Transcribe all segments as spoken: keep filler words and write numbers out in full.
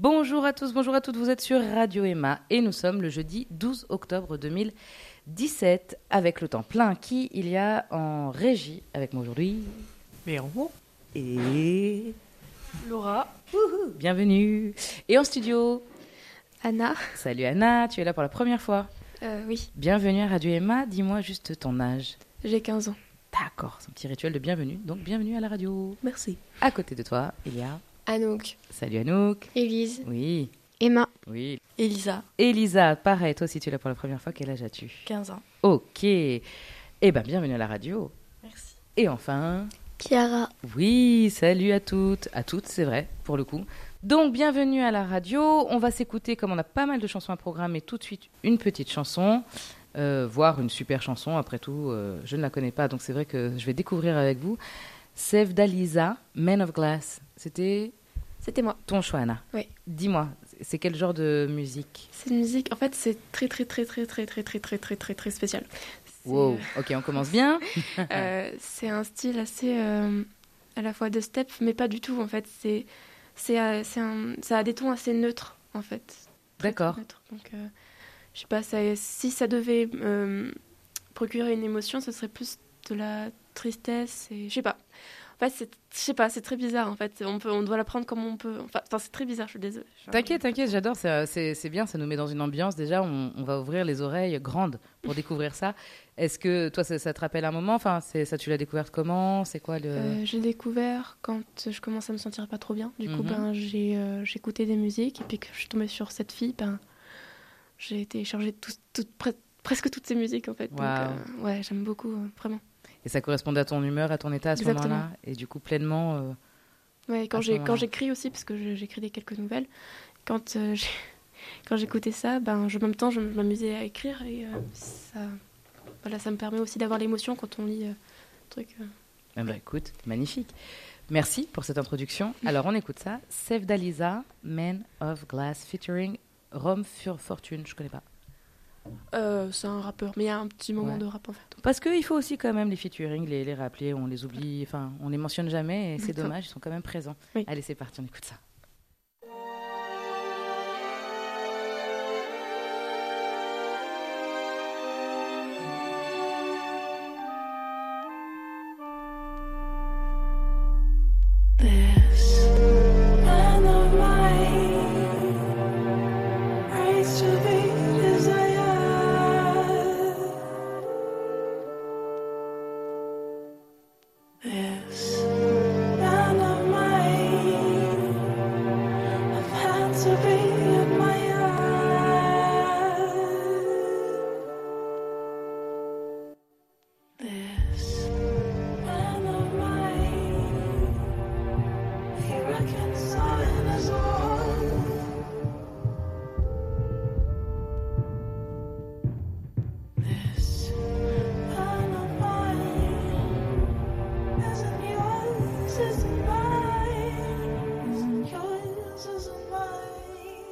Bonjour à tous, bonjour à toutes, vous êtes sur Radio Emma et nous sommes le jeudi douze octobre deux mille dix-sept avec le temps plein qui il y a en régie avec moi aujourd'hui. Véro Et Laura. Wouhou, bienvenue. Et en studio, Anna. Salut Anna, tu es là pour la première fois. Euh, oui. Bienvenue à Radio Emma, dis-moi juste ton âge. J'ai quinze ans. D'accord, c'est un petit rituel de bienvenue, donc bienvenue à la radio. Merci. À côté de toi, il y a... Anouk. Salut Anouk. Élise. Oui. Emma. Oui. Elisa. Elisa, pareil, toi aussi tu es là pour la première fois, quel âge as-tu? quinze ans. Ok. Eh bien, bienvenue à la radio. Merci. Et enfin... Chiara. Oui, salut à toutes. À toutes, c'est vrai, pour le coup. Donc, bienvenue à la radio. On va s'écouter, comme on a pas mal de chansons à programmer, tout de suite une petite chanson, euh, voire une super chanson. Après tout, euh, je ne la connais pas, donc c'est vrai que je vais découvrir avec vous. Sevdaliza, Man of Glass. C'était C'était moi. ton choix, Anna. Oui. Dis-moi, c'est quel genre de musique? Cette musique, en fait, c'est très, très, très, très, très, très, très, très, très, très, très spécial. C'est, Wow, ok, on commence bien. euh, c'est un style assez euh, à la fois de step, mais pas du tout, en fait. C'est, c'est, euh, c'est un, ça a des tons assez neutres, en fait. Très, D'accord. très neutres. Donc, euh, je sais pas, ça, si ça devait euh, procurer une émotion, ce serait plus de la tristesse et je sais pas. En fait, c'est, je sais pas, c'est très bizarre. En fait, on peut, on doit la prendre comme on peut. Enfin, enfin c'est très bizarre. Je suis désolée. T'inquiète, t'inquiète, j'adore. C'est, c'est, c'est bien, ça nous met dans une ambiance. Déjà, on, on va ouvrir les oreilles grandes pour découvrir ça. Est-ce que toi, ça, ça te rappelle un moment? Enfin, c'est ça, tu l'as découverte comment? C'est quoi le euh, J'ai découvert quand je commençais à me sentir pas trop bien. Du coup, Mhm. ben, j'ai, euh, j'ai écouté des musiques et puis que je suis tombée sur cette fille, ben, j'ai téléchargé tout, tout, pre- presque toutes ces musiques en fait. Wow. Donc, euh, ouais, j'aime beaucoup, euh, vraiment. Et ça correspondait à ton humeur, à ton état à ce Exactement. moment-là? Et du coup, pleinement... euh, Ouais, quand, À ce j'ai, moment-là. quand j'écris aussi, parce que je- j'écris des quelques nouvelles, quand, euh, j'ai, quand j'écoutais ça, ben, je, en même temps, je m'amusais à écrire et euh, ça, voilà, ça me permet aussi d'avoir l'émotion quand on lit euh, un truc. euh. eh ben, écoute, magnifique. Merci pour cette introduction. Alors, on écoute ça. Sevdaliza, Man of Glass, featuring Rome Fur Fortune. Je connais pas. Euh, c'est un rappeur, mais il y a un petit moment Ouais. de rap en fait. Parce qu'il faut aussi quand même les featuring, les, les rappeler. On les oublie, enfin, on les mentionne jamais et c'est D'accord. dommage, ils sont quand même présents. Oui. Allez, c'est parti, on écoute ça. This man of mine, praise to be desired. This man of mine, I've had to be admired. This man of mine, he reconciled us all. This man of mine isn't yours, isn't mine, isn't yours, isn't mine.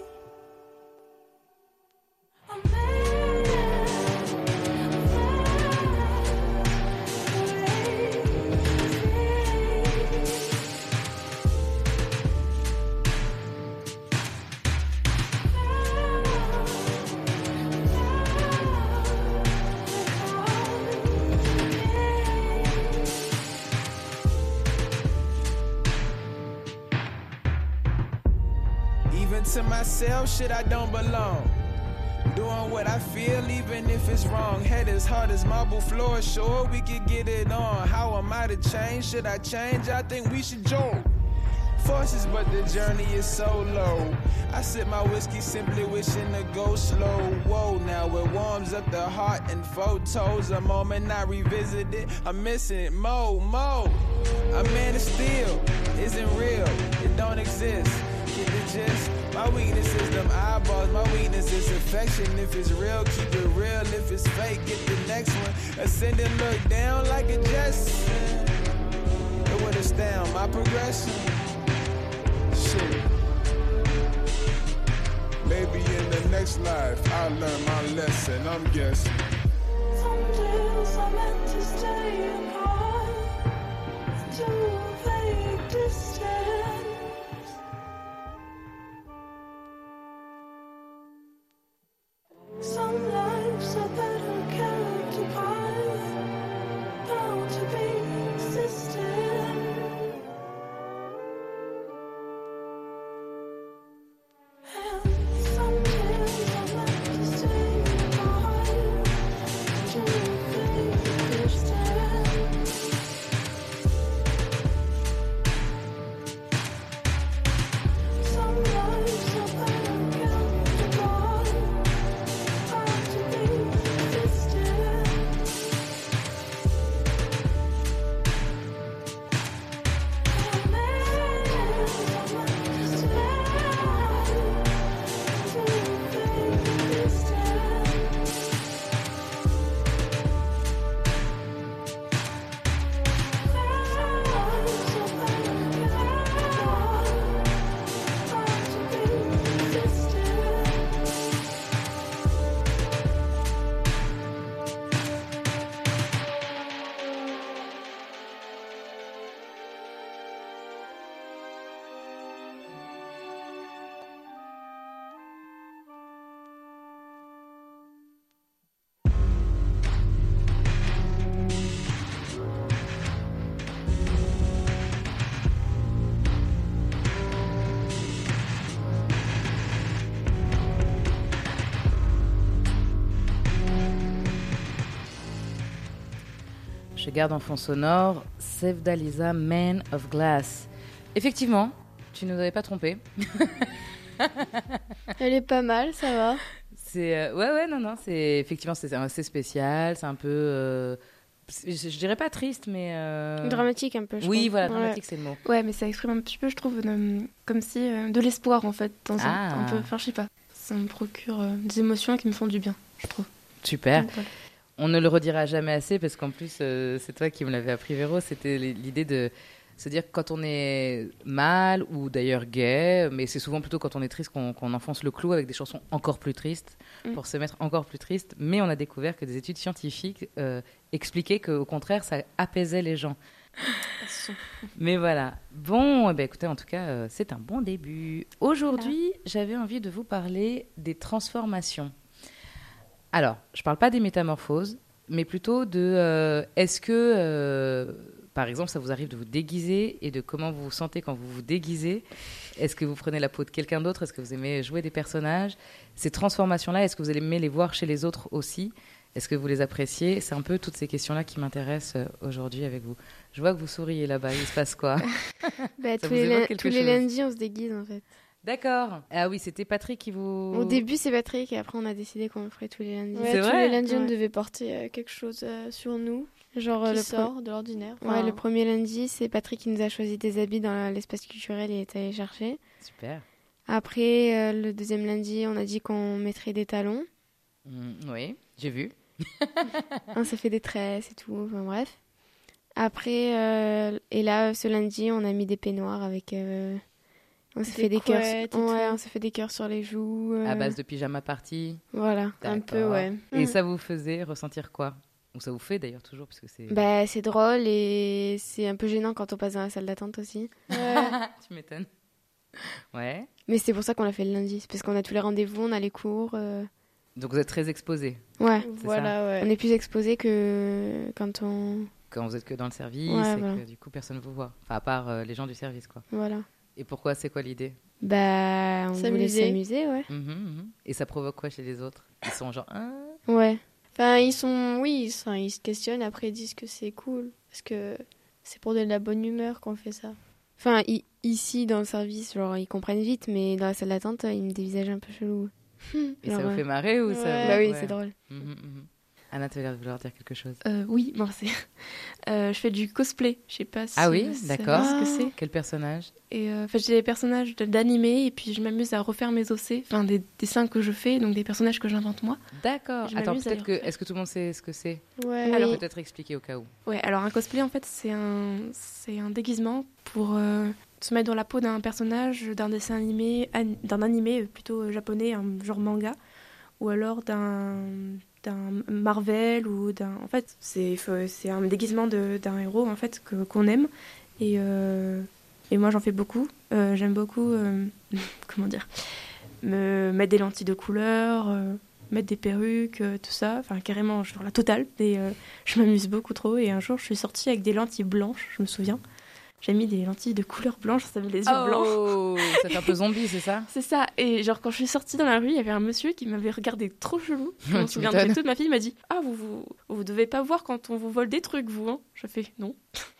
A man, Even to myself, shit, I don't belong. Doing what I feel, even if it's wrong. Head as hard as marble floor, sure we could get it on. How am I to change? Should I change? I think we should join forces, but the journey is so low. I sip my whiskey, simply wishing to go slow. Whoa, now it warms up the heart and photos. A moment I revisit it, I'm missing it. Mo, mo. A man of steel isn't real, it don't exist. Get the gist? My weakness is them eyeballs, my weakness is affection. If it's real, keep it real. If it's fake, get the next one. Ascend and look down like a Jess. It would astound my progression. Shit. Maybe in the next life I'll learn my lesson, I'm guessing. some days are meant to stay apart into a vague distance. Je garde en fond sonore Sevdaliza, Man of Glass. Effectivement, tu ne nous avais pas trompé. Elle est pas mal, ça va. C'est euh, ouais ouais non non c'est effectivement c'est assez spécial, c'est un peu euh, je, je dirais pas triste mais euh... Dramatique un peu, je oui pense. voilà Ouais. dramatique c'est le mot. Ouais, mais ça exprime un petit peu, je trouve, de- comme si euh, de l'espoir en fait, dans un, Ah. un peu. Enfin, je sais pas. Ça me procure euh, des émotions qui me font du bien, je trouve. Super. Donc, voilà. On ne le redira jamais assez parce qu'en plus euh, c'est toi qui me l'avais appris Véro, c'était l'idée de se dire que quand on est mal ou d'ailleurs gay, mais c'est souvent plutôt quand on est triste qu'on qu'on enfonce le clou avec des chansons encore plus tristes Mm. pour se mettre encore plus triste. Mais on a découvert que des études scientifiques euh, expliquaient qu'au contraire ça apaisait les gens. Mais voilà. Bon, eh ben, écoutez, en tout cas, euh, c'est un bon début. Aujourd'hui, j'avais envie de vous parler des transformations. Alors, je ne parle pas des métamorphoses, mais plutôt de euh, est-ce que, euh, par exemple, ça vous arrive de vous déguiser et de comment vous vous sentez quand vous vous déguisez? Est-ce que vous prenez la peau de quelqu'un d'autre? Est-ce que vous aimez jouer des personnages? Ces transformations-là, est-ce que vous aimez les voir chez les autres aussi? Est-ce que vous les appréciez? C'est un peu toutes ces questions-là qui m'intéressent euh, aujourd'hui avec vous. Je vois que vous souriez là-bas, il se passe quoi? Bah, Ça tous vous les, évoque lun- quelque tous les chose lundis, on se déguise en fait. D'accord. Ah oui, c'était Patrick qui vous... Au début, c'est Patrick et après, on a décidé qu'on le ferait tous les lundis. C'est Ouais, tous vrai les lundis, on Ouais. devait porter euh, quelque chose euh, sur nous Genre, euh, qui le, pre- sort de l'ordinaire. ouais, Enfin, le premier lundi, c'est Patrick qui nous a choisi des habits dans la- l'espace culturel et est allé chercher. Super. Après, euh, le deuxième lundi, on a dit qu'on mettrait des talons. Mm, oui, j'ai vu. On s'est fait des tresses et tout, enfin bref. Après, euh, et là, ce lundi, on a mis des peignoirs avec... euh, on s'est Des fait des cœurs. couettes et Ouais, tout. on s'est fait des cœurs sur les joues. euh, À base de pyjama party. Voilà, un peu, D'accord. ouais. Et Mm. ça vous faisait ressentir quoi? Ou ça vous fait d'ailleurs toujours, parce que c'est... Bah, c'est drôle et c'est un peu gênant quand on passe dans la salle d'attente aussi. Tu m'étonnes. Ouais. Mais c'est pour ça qu'on l'a fait le lundi. C'est parce qu'on a tous les rendez-vous, on a les cours. euh, Donc vous êtes très exposés Ouais, Voilà, ouais. on est plus exposé que quand on... quand vous êtes que dans le service Ouais, et voilà. que du coup personne ne vous voit. Enfin, à part euh, les gens du service, quoi. Voilà. Et pourquoi? C'est quoi l'idée? Bah, on voulait S'amuser. s'amuser, ouais. Mhm, mhm. Et ça provoque quoi chez les autres? Ils sont genre... Ah. Ouais. Enfin, ils sont... Oui, ils, sont... ils se questionnent, après ils disent que c'est cool. Parce que c'est pour de la bonne humeur qu'on fait ça. Enfin, i- ici, dans le service, genre, ils comprennent vite, mais dans la salle d'attente, ils me dévisageent un peu chelou. Et Genre, ça vous ouais. fait marrer ou ça Ouais. vous- Bah oui, ouais. c'est drôle. Mhm, mhm. Anna, tu vas l'air de vouloir dire quelque chose. Euh, oui, bon, c'est... Euh, je fais du cosplay. Je sais pas si Ah oui, vous savez d'accord. ce que c'est. Quel personnage? Et euh, enfin, j'ai des personnages de- d'animés et puis je m'amuse à refaire mes O C, enfin des dessins que je fais, donc des personnages que j'invente moi. D'accord. Je Attends, m'amuse à peut-être les que... refaire. Est-ce que tout le monde sait ce que c'est? Ouais. Alors, Peut-être expliquer au cas où. Ouais, alors un cosplay en fait c'est un c'est un déguisement pour euh, se mettre dans la peau d'un personnage d'un dessin animé an- d'un animé euh, plutôt euh, japonais, un genre manga, ou alors d'un d'un Marvel ou d'un en fait c'est faut- c'est un déguisement de- d'un héros en fait que qu'on aime et euh, et moi j'en fais beaucoup. Euh, j'aime beaucoup euh, comment dire me mettre des lentilles de couleur, euh, mettre des perruques, euh, tout ça, enfin carrément genre la totale. Et euh, je m'amuse beaucoup trop. Et un jour, je suis sortie avec des lentilles blanches, je me souviens. J'ai mis des lentilles de couleur blanche, ça avait les yeux blancs. Oh, ça fait un peu zombie, c'est ça? C'est ça. Et genre, quand je suis sortie dans la rue, il y avait un monsieur qui m'avait regardé trop chelou. Je me Tu souviendrai m'étonnes. toute ma fille m'a dit: Ah, vous, vous, vous devez pas voir quand on vous vole des trucs, vous, hein? Je fais non.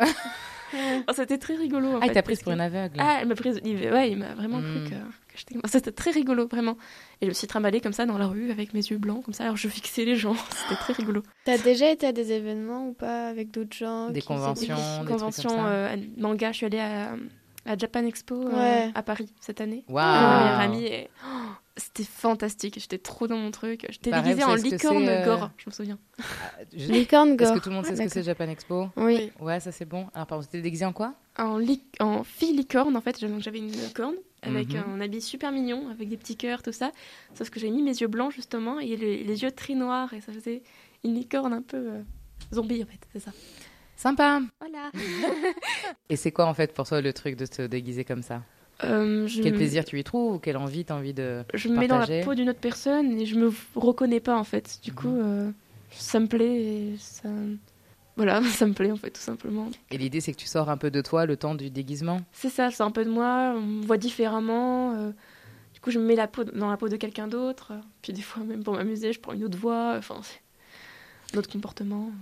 Oh, c'était très rigolo. En Ah, il fait, t'a prise parce pour que- une aveugle. Ah, elle m'a prise. il- Ouais, il m'a vraiment Mm. cru que, que j'étais. C'était très rigolo, vraiment. Et je me suis trimballée comme ça dans la rue avec mes yeux blancs, comme ça. Alors je fixais les gens. C'était très rigolo. T'as déjà été à des événements ou pas avec d'autres gens Des qui faisaient conventions. des- des trucs Convention comme ça. euh, manga. Je suis allée à, à Japan Expo euh, Ouais. à Paris cette année. Waouh. Avec ma meilleure amie. Et... oh, c'était fantastique. J'étais trop dans mon truc. J'étais Pareil, déguisée vous en savez ce que licorne c'est, euh, gore, je me souviens. Je- Licorne Est-ce gore. que tout le monde sait ce que c'est Japan Expo? Oui. Ouais, ça c'est bon. Alors, pardon, c'était déguisé en quoi? En, li- en fille licorne, en fait. Donc j'avais une corne avec Mhm. un habit super mignon, avec des petits cœurs, tout ça. Sauf que j'avais mis mes yeux blancs, justement, et les, les yeux très noirs. Et ça faisait une licorne un peu euh, zombie, en fait. C'est ça. Sympa. Voilà. Et c'est quoi en fait pour toi le truc de te déguiser comme ça? Euh, je Quel me- plaisir tu y trouves ou quelle envie t'as envie de... Je me mets dans la partager. peau d'une autre personne et je me reconnais pas en fait. Du Mhm. coup, euh, ça me plaît et ça. Voilà, ça me plaît en fait, tout simplement. Et l'idée c'est que tu sors un peu de toi le temps du déguisement? C'est ça, c'est un peu de moi, on me voit différemment. euh, du coup, je me mets la peau dans la peau de quelqu'un d'autre. Puis des fois, même pour m'amuser, je prends une autre voix. Enfin, c'est un autre comportement. Voilà.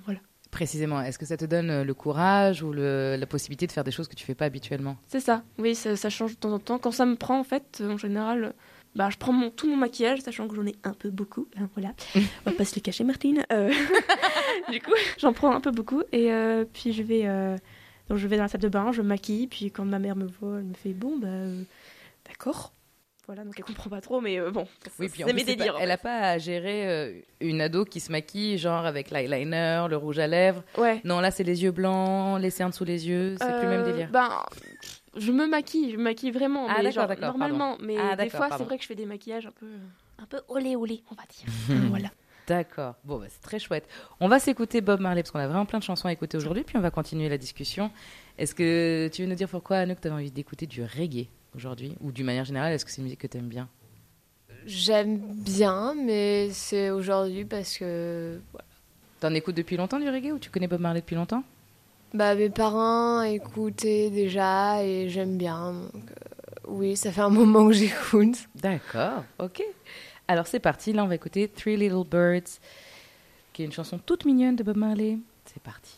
Précisément, est-ce que ça te donne euh, le courage ou le- la possibilité de faire des choses que tu fais pas habituellement? C'est ça, oui, ça, ça change de temps en temps. Quand ça me prend, en fait, euh, en général, euh, bah, je prends mon, tout mon maquillage, sachant que j'en ai un peu beaucoup. Hein, voilà, on va pas se le cacher, Martine. Euh, du coup, j'en prends un peu beaucoup. Et euh, puis, je vais, euh, donc, je vais dans la salle de bain, je me maquille. Puis, quand ma mère me voit, elle me fait bon, bah, euh, d'accord. Voilà, donc elle comprend pas trop, mais euh, bon, Oui, puis en c'est plus, mes c'est pas- délires. en elle fait. a pas à gérer euh, une ado qui se maquille, genre avec l'eyeliner, le rouge à lèvres. Ouais. Non, là, c'est les yeux blancs, les cernes sous les yeux, c'est plus le même Euh, délire. Ben, je me maquille, je me maquille vraiment, Ah, mais d'accord, genre, d'accord, normalement. Mais Ah, des d'accord, fois, pardon. c'est vrai que je fais des maquillages un peu, euh, un peu olé olé, on va dire. Euh, voilà. D'accord. Bon, bah, c'est très chouette. On va s'écouter Bob Marley parce qu'on a vraiment plein de chansons à écouter aujourd'hui, puis on va continuer la discussion. Est-ce que tu veux nous dire pourquoi, Anouk, tu avais envie d'écouter du reggae aujourd'hui? Ou d'une manière générale, est-ce que c'est une musique que tu aimes bien? J'aime bien, mais c'est aujourd'hui parce que voilà. T'en écoutes depuis longtemps du reggae ou tu connais Bob Marley depuis longtemps? Bah, mes parents écoutaient déjà et j'aime bien. Donc, euh, oui, ça fait un moment que j'écoute. D'accord, ok. Alors c'est parti, là on va écouter Three Little Birds, qui est une chanson toute mignonne de Bob Marley. C'est parti.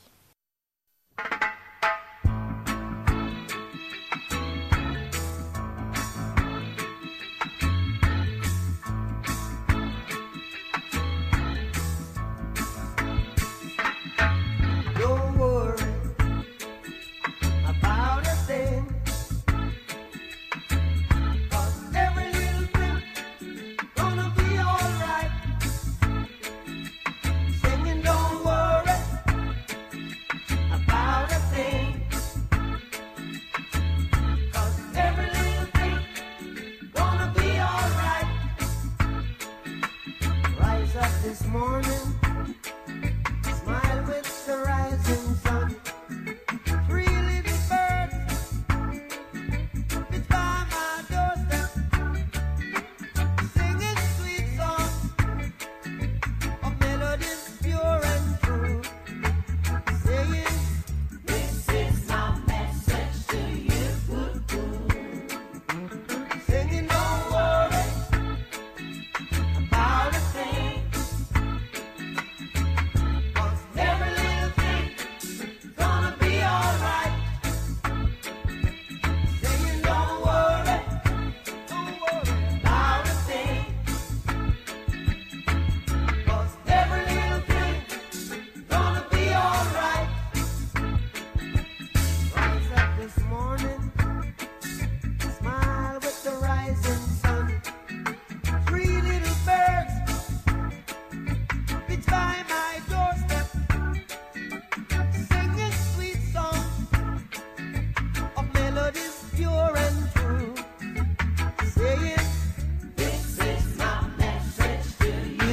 Don't worry about a thing, 'cause every little thing gonna be alright. Singing, don't worry about a thing, 'cause every little thing gonna be alright. Rise up this morning, smile with the rising sun. Three little birds, it's by my doorstep, singing sweet songs of melodies pure and true, saying, "This is my message to you." Singing, don't worry about a thing, 'cause every little thing gonna be alright. Singing, don't worry, don't worry about a thing, 'cause every little thing gonna be alright. Rise up this morning, smile with the rising sun. Three little birds, it's by my doorstep, singing sweet songs of melodies pure and true, saying, "This is my message to you."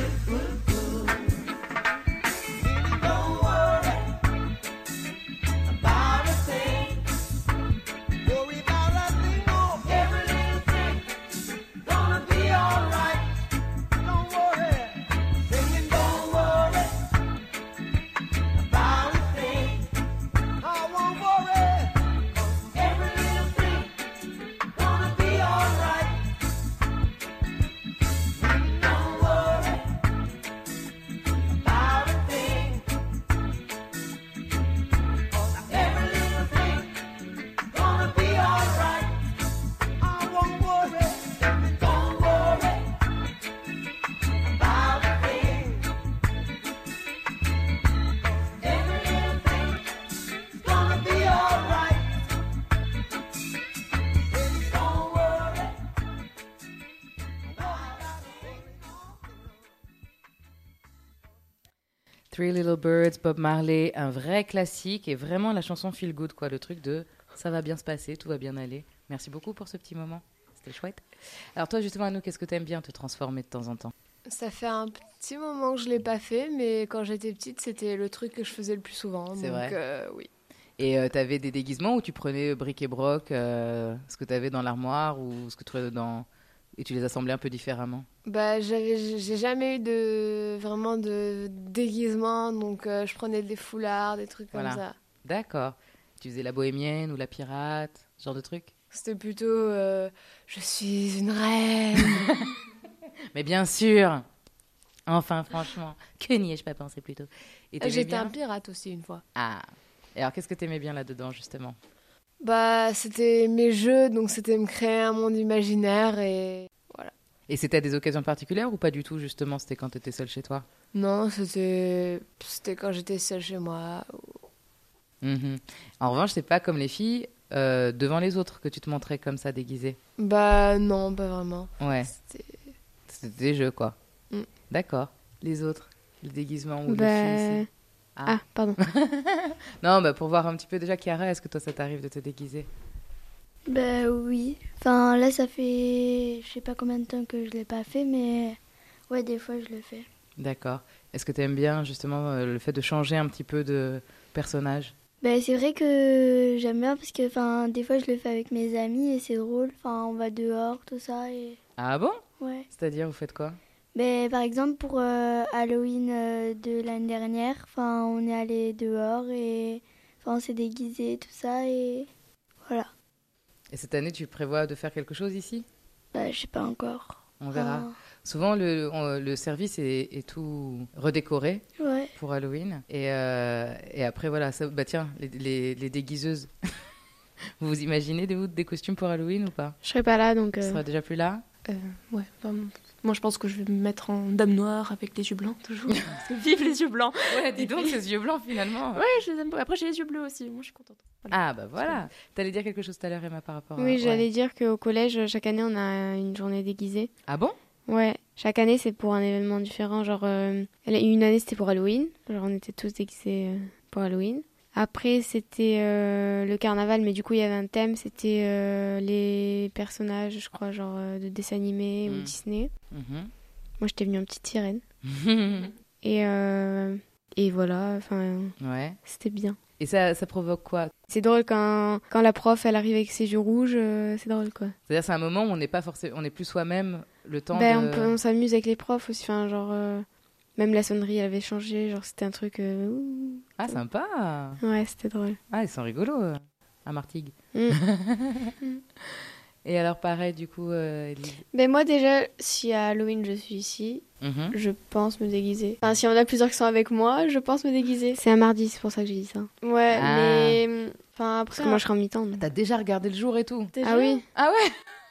Meaning, don't worry about a thing, worry about a thing, no. Every little thing gonna be alright. Don't worry, singing, don't worry about a thing. I won't worry, 'cause every little thing gonna be alright. Don't worry about a thing, 'cause every little thing gonna be alright. I won't worry, don't worry about a thing, 'cause every little thing gonna be alright. Don't worry about a thing. Three Little Birds, Bob Marley, un vrai classique et vraiment la chanson feel good, quoi, le truc de ça va bien se passer, tout va bien aller. Merci beaucoup pour ce petit moment, c'était chouette. Alors toi justement, Anouk, qu'est-ce que t'aimes bien te transformer de temps en temps? Ça fait un petit moment que je l'ai pas fait, mais quand j'étais petite, c'était le truc que je faisais le plus souvent. C'est donc, vrai. euh, oui. Et euh, t'avais des déguisements où tu prenais bric et broc, euh, ce que t'avais dans l'armoire ou ce que tu avais dans... et tu les assemblais un peu différemment? Bah, j'avais, j'ai jamais eu de vraiment de déguisement, donc euh, je prenais des foulards, des trucs Voilà. comme ça. D'accord. Tu faisais la bohémienne ou la pirate, ce genre de truc? C'était plutôt euh, je suis une reine. Mais bien sûr. Enfin, franchement, que n'y ai-je pas pensé plus tôt. Et t'aimais J'étais bien un pirate aussi une fois. Ah. Et alors, qu'est-ce que t'aimais bien là-dedans, justement? Bah, c'était mes jeux, donc c'était me créer un monde imaginaire et Et c'était à des occasions particulières ou pas du tout, justement? C'était quand t'étais seule chez toi? non, c'était c'était quand j'étais seule chez moi. Mhm. En revanche, c'est pas comme les filles euh, devant les autres que tu te montrais comme ça, déguisée. Bah non, pas vraiment. Ouais, C'était c'était des jeux, quoi. Mm. D'accord. Les autres? Le déguisement ou les Bah, filles ici? Ah, pardon. Non, bah pour voir un petit peu déjà, Chiara, est-ce que toi, ça t'arrive de te déguiser? Ben oui. Enfin, là, ça fait je sais pas combien de temps que je l'ai pas fait, mais ouais, des fois, je le fais. D'accord. Est-ce que tu aimes bien, justement, euh, le fait de changer un petit peu de personnage? Ben, c'est vrai que j'aime bien parce que enfin, des fois, je le fais avec mes amis et c'est drôle. Enfin, on va dehors, tout ça. Et... Ah bon? Ouais. C'est-à-dire, vous faites quoi? Ben, par exemple, pour euh, Halloween euh, de l'année dernière, enfin, on est allé dehors et enfin, on s'est déguisé, tout ça. Et voilà. Et cette année, tu prévois de faire quelque chose ici? Ben, je sais pas encore. On verra. Enfin, Souvent, le, on- le service est, est tout redécoré ouais. pour Halloween. Et, euh, et après, voilà, ça, bah tiens, les, les, les déguiseuses. Vous vous imaginez des, vous, des costumes pour Halloween ou pas? Je serai pas là, donc... Tu euh, seras déjà plus là? Euh, ouais, enfin, moi je pense que je vais me mettre en dame noire avec les yeux blancs toujours. Parce que vive les yeux blancs. Ouais, dis donc, ces yeux blancs finalement. Ouais, je les aime pas. Après j'ai les yeux bleus aussi, moi je suis contente. Ah bah voilà. T'allais dire quelque chose tout à l'heure, Emma, par rapport à... Oui, ouais. j'allais dire qu'au collège, chaque année, on a une journée déguisée. Ah bon? Ouais, chaque année, c'est pour un événement différent. Genre, euh, elle- une année, c'était pour Halloween. Genre, on était tous déguisés euh, pour Halloween. Après, c'était euh, le carnaval, mais du coup, il y avait un thème. C'était euh, les personnages, je crois, genre euh, de dessins animés ou Mm. Disney. Mhm. Moi, j'étais venue en petite sirène. Et, euh, et voilà, enfin, Ouais. c'était bien. Et ça, ça provoque quoi? C'est drôle quand, quand la prof, elle arrive avec ses yeux rouges, euh, c'est drôle, quoi. C'est-à-dire, c'est un moment où on n'est pas forcément, on n'est plus soi-même le temps Ben, de... on, peut- on s'amuse avec les profs aussi, enfin, genre, euh, même la sonnerie, elle avait changé, genre, c'était un truc... euh, ouh. Ah, sympa. Ouais, c'était drôle. Ah, ils sont rigolos, euh, à Martigues. Mm. Et alors, pareil, du coup, euh, Elise. Ben moi déjà, si à Halloween je suis ici, Mhm. je pense me déguiser. Enfin, si on a plusieurs qui sont avec moi, je pense me déguiser. C'est un mardi, c'est pour ça que j'ai dit ça. Ouais, Ah. mais enfin Parce après, que moi, je serai en mi-temps. donc. T'as déjà regardé le jour et tout? déjà- Ah oui. Ah ouais?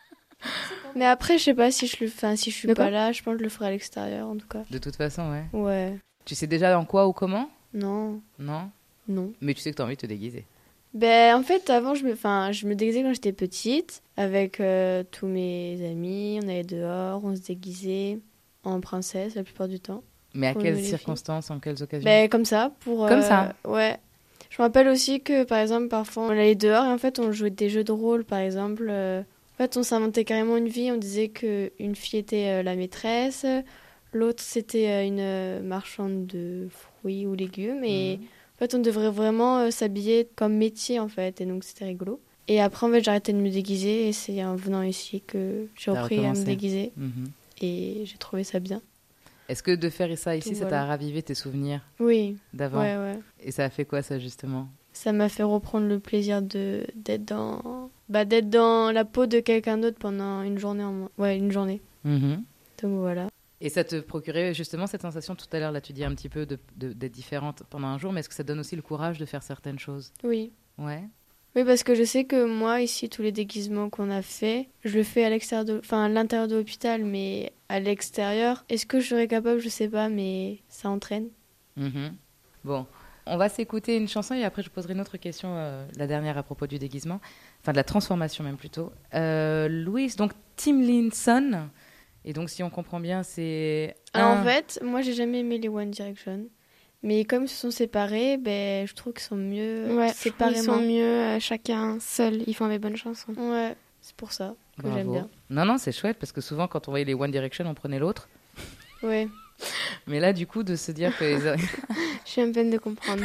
Mais après, je sais pas si je le, enfin si je suis De pas quoi là, je pense que je le ferai à l'extérieur en tout cas. De toute façon, ouais. Ouais. Tu sais déjà en quoi ou comment? Non, Non? non. Mais tu sais que t'as envie de te déguiser. Ben en fait, avant je me, enfin je me déguisais quand j'étais petite avec euh, tous mes amis. On allait dehors, on se déguisait en princesse la plupart du temps. Mais à Pour quelles les filles. circonstances, en quelles occasions? Ben comme ça, pour. Comme euh, ça. Ouais. Je me rappelle aussi que par exemple parfois on allait dehors et en fait on jouait des jeux de rôle par exemple. euh, En fait on s'inventait carrément une vie. On disait que une fille était euh, la maîtresse, l'autre c'était euh, une euh, marchande de fruits ou légumes et Mhm. en fait on devrait vraiment euh, s'habiller comme métier en fait et donc c'était rigolo. Et après en fait j'ai arrêté de me déguiser et c'est en venant ici que j'ai T'as repris à me recommencé. déguiser Mhm. et j'ai trouvé ça bien. Est-ce que de faire ça ici, Donc, ça t'a voilà. ravivé tes souvenirs Oui, d'avant? ouais ouais. Et ça a fait quoi, ça, justement? Ça m'a fait reprendre le plaisir de d'être dans bah d'être dans la peau de quelqu'un d'autre pendant une journée en moins. Ouais, une journée. Mhm. Donc voilà. Et ça te procurait justement cette sensation, tout à l'heure, là, tu dis un petit peu de- de- d'être différente pendant un jour, mais est-ce que ça donne aussi le courage de faire certaines choses? Oui. Ouais. Oui, parce que je sais que moi ici tous les déguisements qu'on a fait, je le fais à l'extérieur de enfin à l'intérieur de l'hôpital mais à l'extérieur, est-ce que je serais capable, je sais pas mais ça entraîne. Mhm. Bon, on va s'écouter une chanson et après je poserai une autre question, euh, la dernière à propos du déguisement, enfin de la transformation même plutôt. Euh, Louise, donc Tim Linson, et donc si on comprend bien, c'est... Alors un- en fait, moi j'ai jamais aimé les One Direction. Mais comme ils se sont séparés, ben, je trouve qu'ils sont mieux Ouais, je trouve qu'ils séparément. sont mieux euh, chacun seul. Ils font des bonnes chansons. Ouais, c'est pour ça que Bravo. j'aime bien. Non, non, c'est chouette parce que souvent quand on voyait les One Direction, on prenait l'autre. Ouais. Mais là, du coup, de se dire que... les- Je suis un peine de comprendre.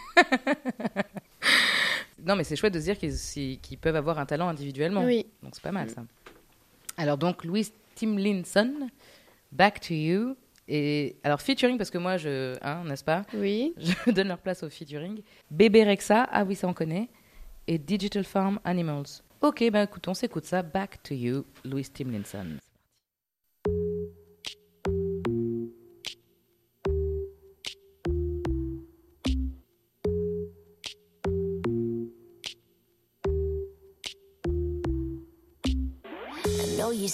non, mais c'est chouette de se dire qu'ils si- qu'ils peuvent avoir un talent individuellement. Oui. Donc c'est pas mal ça. Alors donc Louise Tomlinson, Back to You. Et alors featuring parce que moi je, hein, n'est-ce pas, Oui. je donne leur place au featuring. Bébé Rexa, ah oui ça on connaît, et Digital Farm Animals. Ok, ben écoute, on s'écoute ça. Back to You, Louise Tomlinson.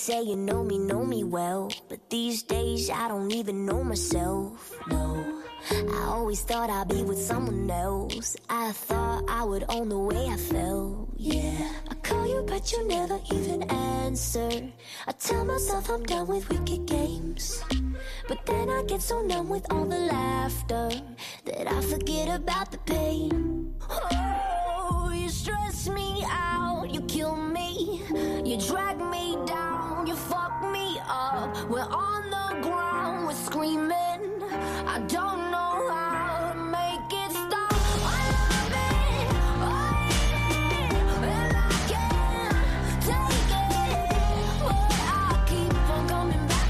say you know me, know me well, but these days I don't even know myself, no. I always thought I'd be with someone else. I thought I would own the way I felt, yeah. I call you but you never even answer. I tell myself I'm done with wicked games, but then I get so numb with all the laughter that I forget about the pain. Oh, you stress me out, you kill me, you drag me down, you fuck me up. We're on the ground, we're screaming. I don't know how to make it stop. I love it, I hate it, and I can't take it, but I keep on coming back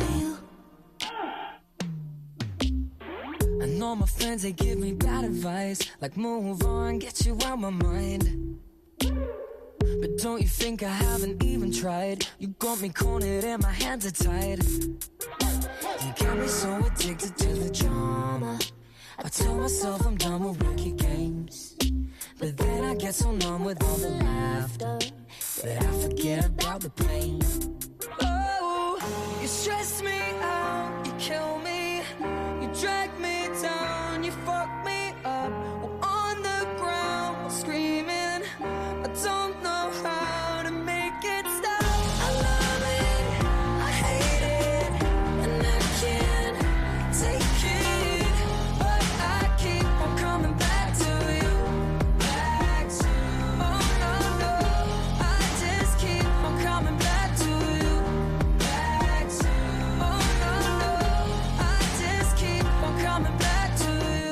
to you. I know my friends, they give me bad advice, like move on, get you out my mind. But don't you think I haven't even tried? You got me cornered and my hands are tied. You got me so addicted to the drama. I tell myself I'm done with wicked games, but then I get so numb with all the laughter that I forget about the pain. Oh, you stress me out, you kill me, you drag me down, you fuck me up. We're on the ground, screaming. I don't know how to make it stop. I love it, I hate it, and I can't take it, but I keep on coming back to you, back to you. Oh no, no, I just keep on coming back to you, back to you. Oh no, no, I just keep on coming back to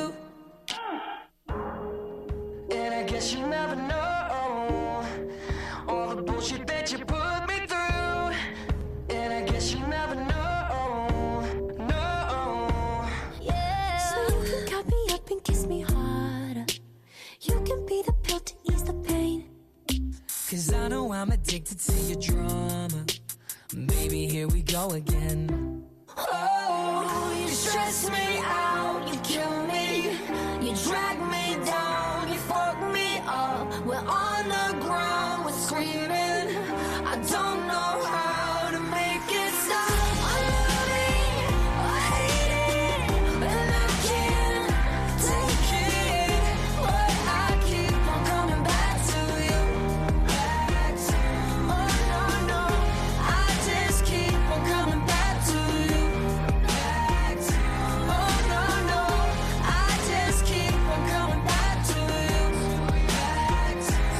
you. And I guess you never know all the bullshit that you put me through. And I guess you never know, no. Yeah. So you can cut me up and kiss me harder. You can be the pill to ease the pain. Cause I know I'm addicted to your drama. Baby, here we go again. Oh, you stress me out, you kill me, you drag me down, you fuck me up. We're on the ground, we're screaming. I don't know how to make it stop. I love it, I hate it, and I can't take it, but I keep on coming back to you, back to you. Oh no, no, I just keep on coming back to you, back to you. Oh no, no, I just keep on coming back to you, back to you.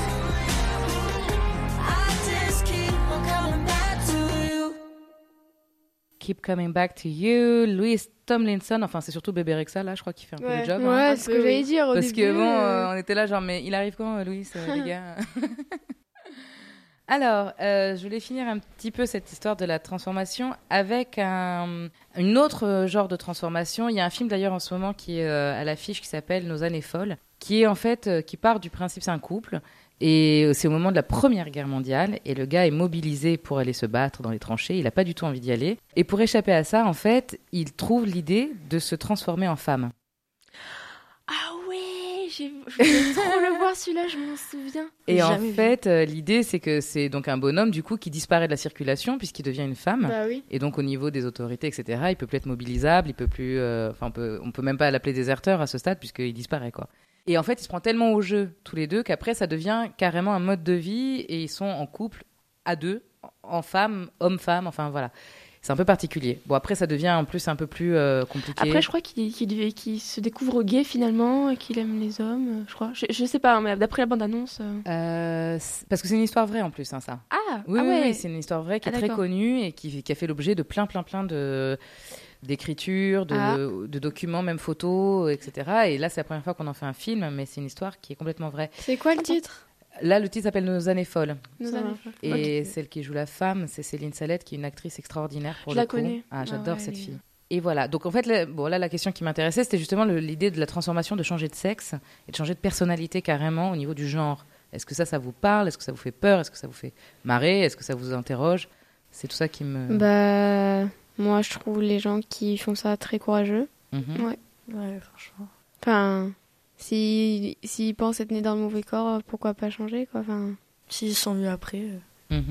I just keep on coming back to you. Keep Coming Back to You, Louis Tomlinson, enfin c'est surtout Bébé Rexha là, je crois qu'il fait un peu Ouais, le job. ouais, hein. c'est ce que j'allais dire au Parce début. que bon, euh, euh, on était là genre, mais il arrive quand, euh, Louis, euh, les gars? Alors, euh, je voulais finir un petit peu cette histoire de la transformation avec un une autre euh, genre de transformation. Il y a un film d'ailleurs en ce moment qui est euh, à l'affiche qui s'appelle Nos années folles, qui est en fait euh, qui part du principe, c'est un couple et c'est au moment de la Première Guerre mondiale et le gars est mobilisé pour aller se battre dans les tranchées. Il n'a pas du tout envie d'y aller et pour échapper à ça, en fait, il trouve l'idée de se transformer en femme. Ah ouais, j'ai... je voulais trop le voir celui-là, je m'en souviens. Et en Jamais vu. fait, euh, l'idée, c'est que c'est donc un bonhomme, du coup, qui disparaît de la circulation puisqu'il devient une femme. Bah oui. Et donc, au niveau des autorités, et cetera, il peut plus être mobilisable, il peut plus... euh, Enfin, on peut, on peut même pas l'appeler déserteur à ce stade puisqu'il disparaît, quoi. Et en fait, ils se prennent tellement au jeu, tous les deux, qu'après, ça devient carrément un mode de vie et ils sont en couple, à deux, en femme, homme-femme, enfin, voilà. C'est un peu particulier. Bon, après, ça devient en plus un peu plus euh, compliqué. Après, je crois qu'il, qu'il, qu'il se découvre gay finalement et qu'il aime les hommes, euh, je crois. Je, je sais pas, hein, mais d'après la bande-annonce. euh, Euh, c'est- parce que c'est une histoire vraie, en plus, hein, ça. Ah, Oui, ah oui, ouais. oui, c'est une histoire vraie qui Ah, est très d'accord. connue et qui, qui a fait l'objet de plein, plein, plein de d'écritures, de, Ah. de documents, même photos, et cetera. Et là, c'est la première fois qu'on en fait un film, mais c'est une histoire qui est complètement vraie. C'est quoi le titre? Là, le titre s'appelle Nos années folles. Nos Ça années va. folles. Et Ok. celle qui joue la femme, c'est Céline Salette, qui est une actrice extraordinaire pour Je le la coup. connais. Ah, Ah j'adore ouais, cette elle est- fille. Et voilà. Donc en fait, là, bon, là, la question qui m'intéressait, c'était justement le- l'idée de la transformation, de changer de sexe et de changer de personnalité carrément au niveau du genre. Est-ce que ça, ça vous parle? Est-ce que ça vous fait peur? Est-ce que ça vous fait marrer? Est-ce que ça vous interroge? C'est tout ça qui me... Bah, moi, je trouve les gens qui font ça très courageux. Mhm. Ouais. Ouais, franchement. Enfin, s'ils s'ils pensent être nés dans le mauvais corps, pourquoi pas changer, quoi. Enfin, S'ils sont mieux après. euh. Mhm.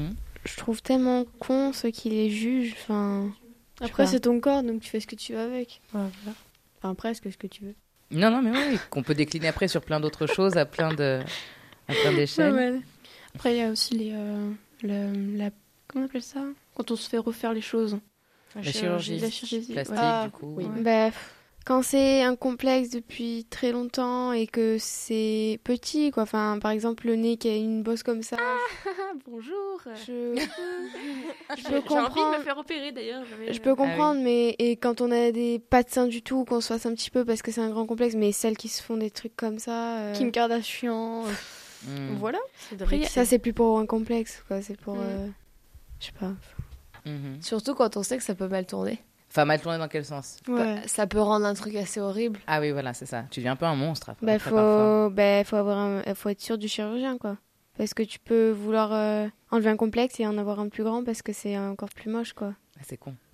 je trouve tellement con ceux qui les jugent. Enfin, je sais Après, pas. c'est ton corps, donc tu fais ce que tu veux avec. Ouais, voilà. Enfin, presque ce que tu veux. Non, non, mais oui, qu'on peut décliner après sur plein d'autres choses, à plein de, à plein d'échelles. Ouais, ouais. Après, il y a aussi les, euh, le- la, comment on appelle ça? Quand on se fait refaire les choses. La chirurgie La chirurgie plastique, ouais. du coup. Oui. Ouais. Bah, pff, quand c'est un complexe depuis très longtemps et que c'est petit, quoi. Enfin, par exemple, le nez qui a une bosse comme ça. Bonjour. Je, je J'ai peux j'ai envie de comprendre. me faire opérer d'ailleurs. j'avais- Je peux comprendre, mais et quand on a des pas de sein du tout, qu'on se fasse un petit peu parce que c'est un grand complexe, mais celles qui se font des trucs comme ça. euh, Kim Kardashian. euh, Mm. Voilà. Après, il y a- Ça, c'est plus pour un complexe, quoi. C'est pour. Mm. euh, Je sais pas. Mhm. Surtout quand on sait que ça peut mal tourner. Enfin, mal tourné dans quel sens? Ouais. Bah, ça peut rendre un truc assez horrible. Ah oui, voilà, c'est ça. Tu deviens un peu un monstre après. Bah, après, parfois. faut, bah, faut avoir un- faut être sûr du chirurgien, quoi. Parce que tu peux vouloir euh, enlever un complexe et en avoir un plus grand parce que c'est encore plus moche, quoi. Ah, c'est con.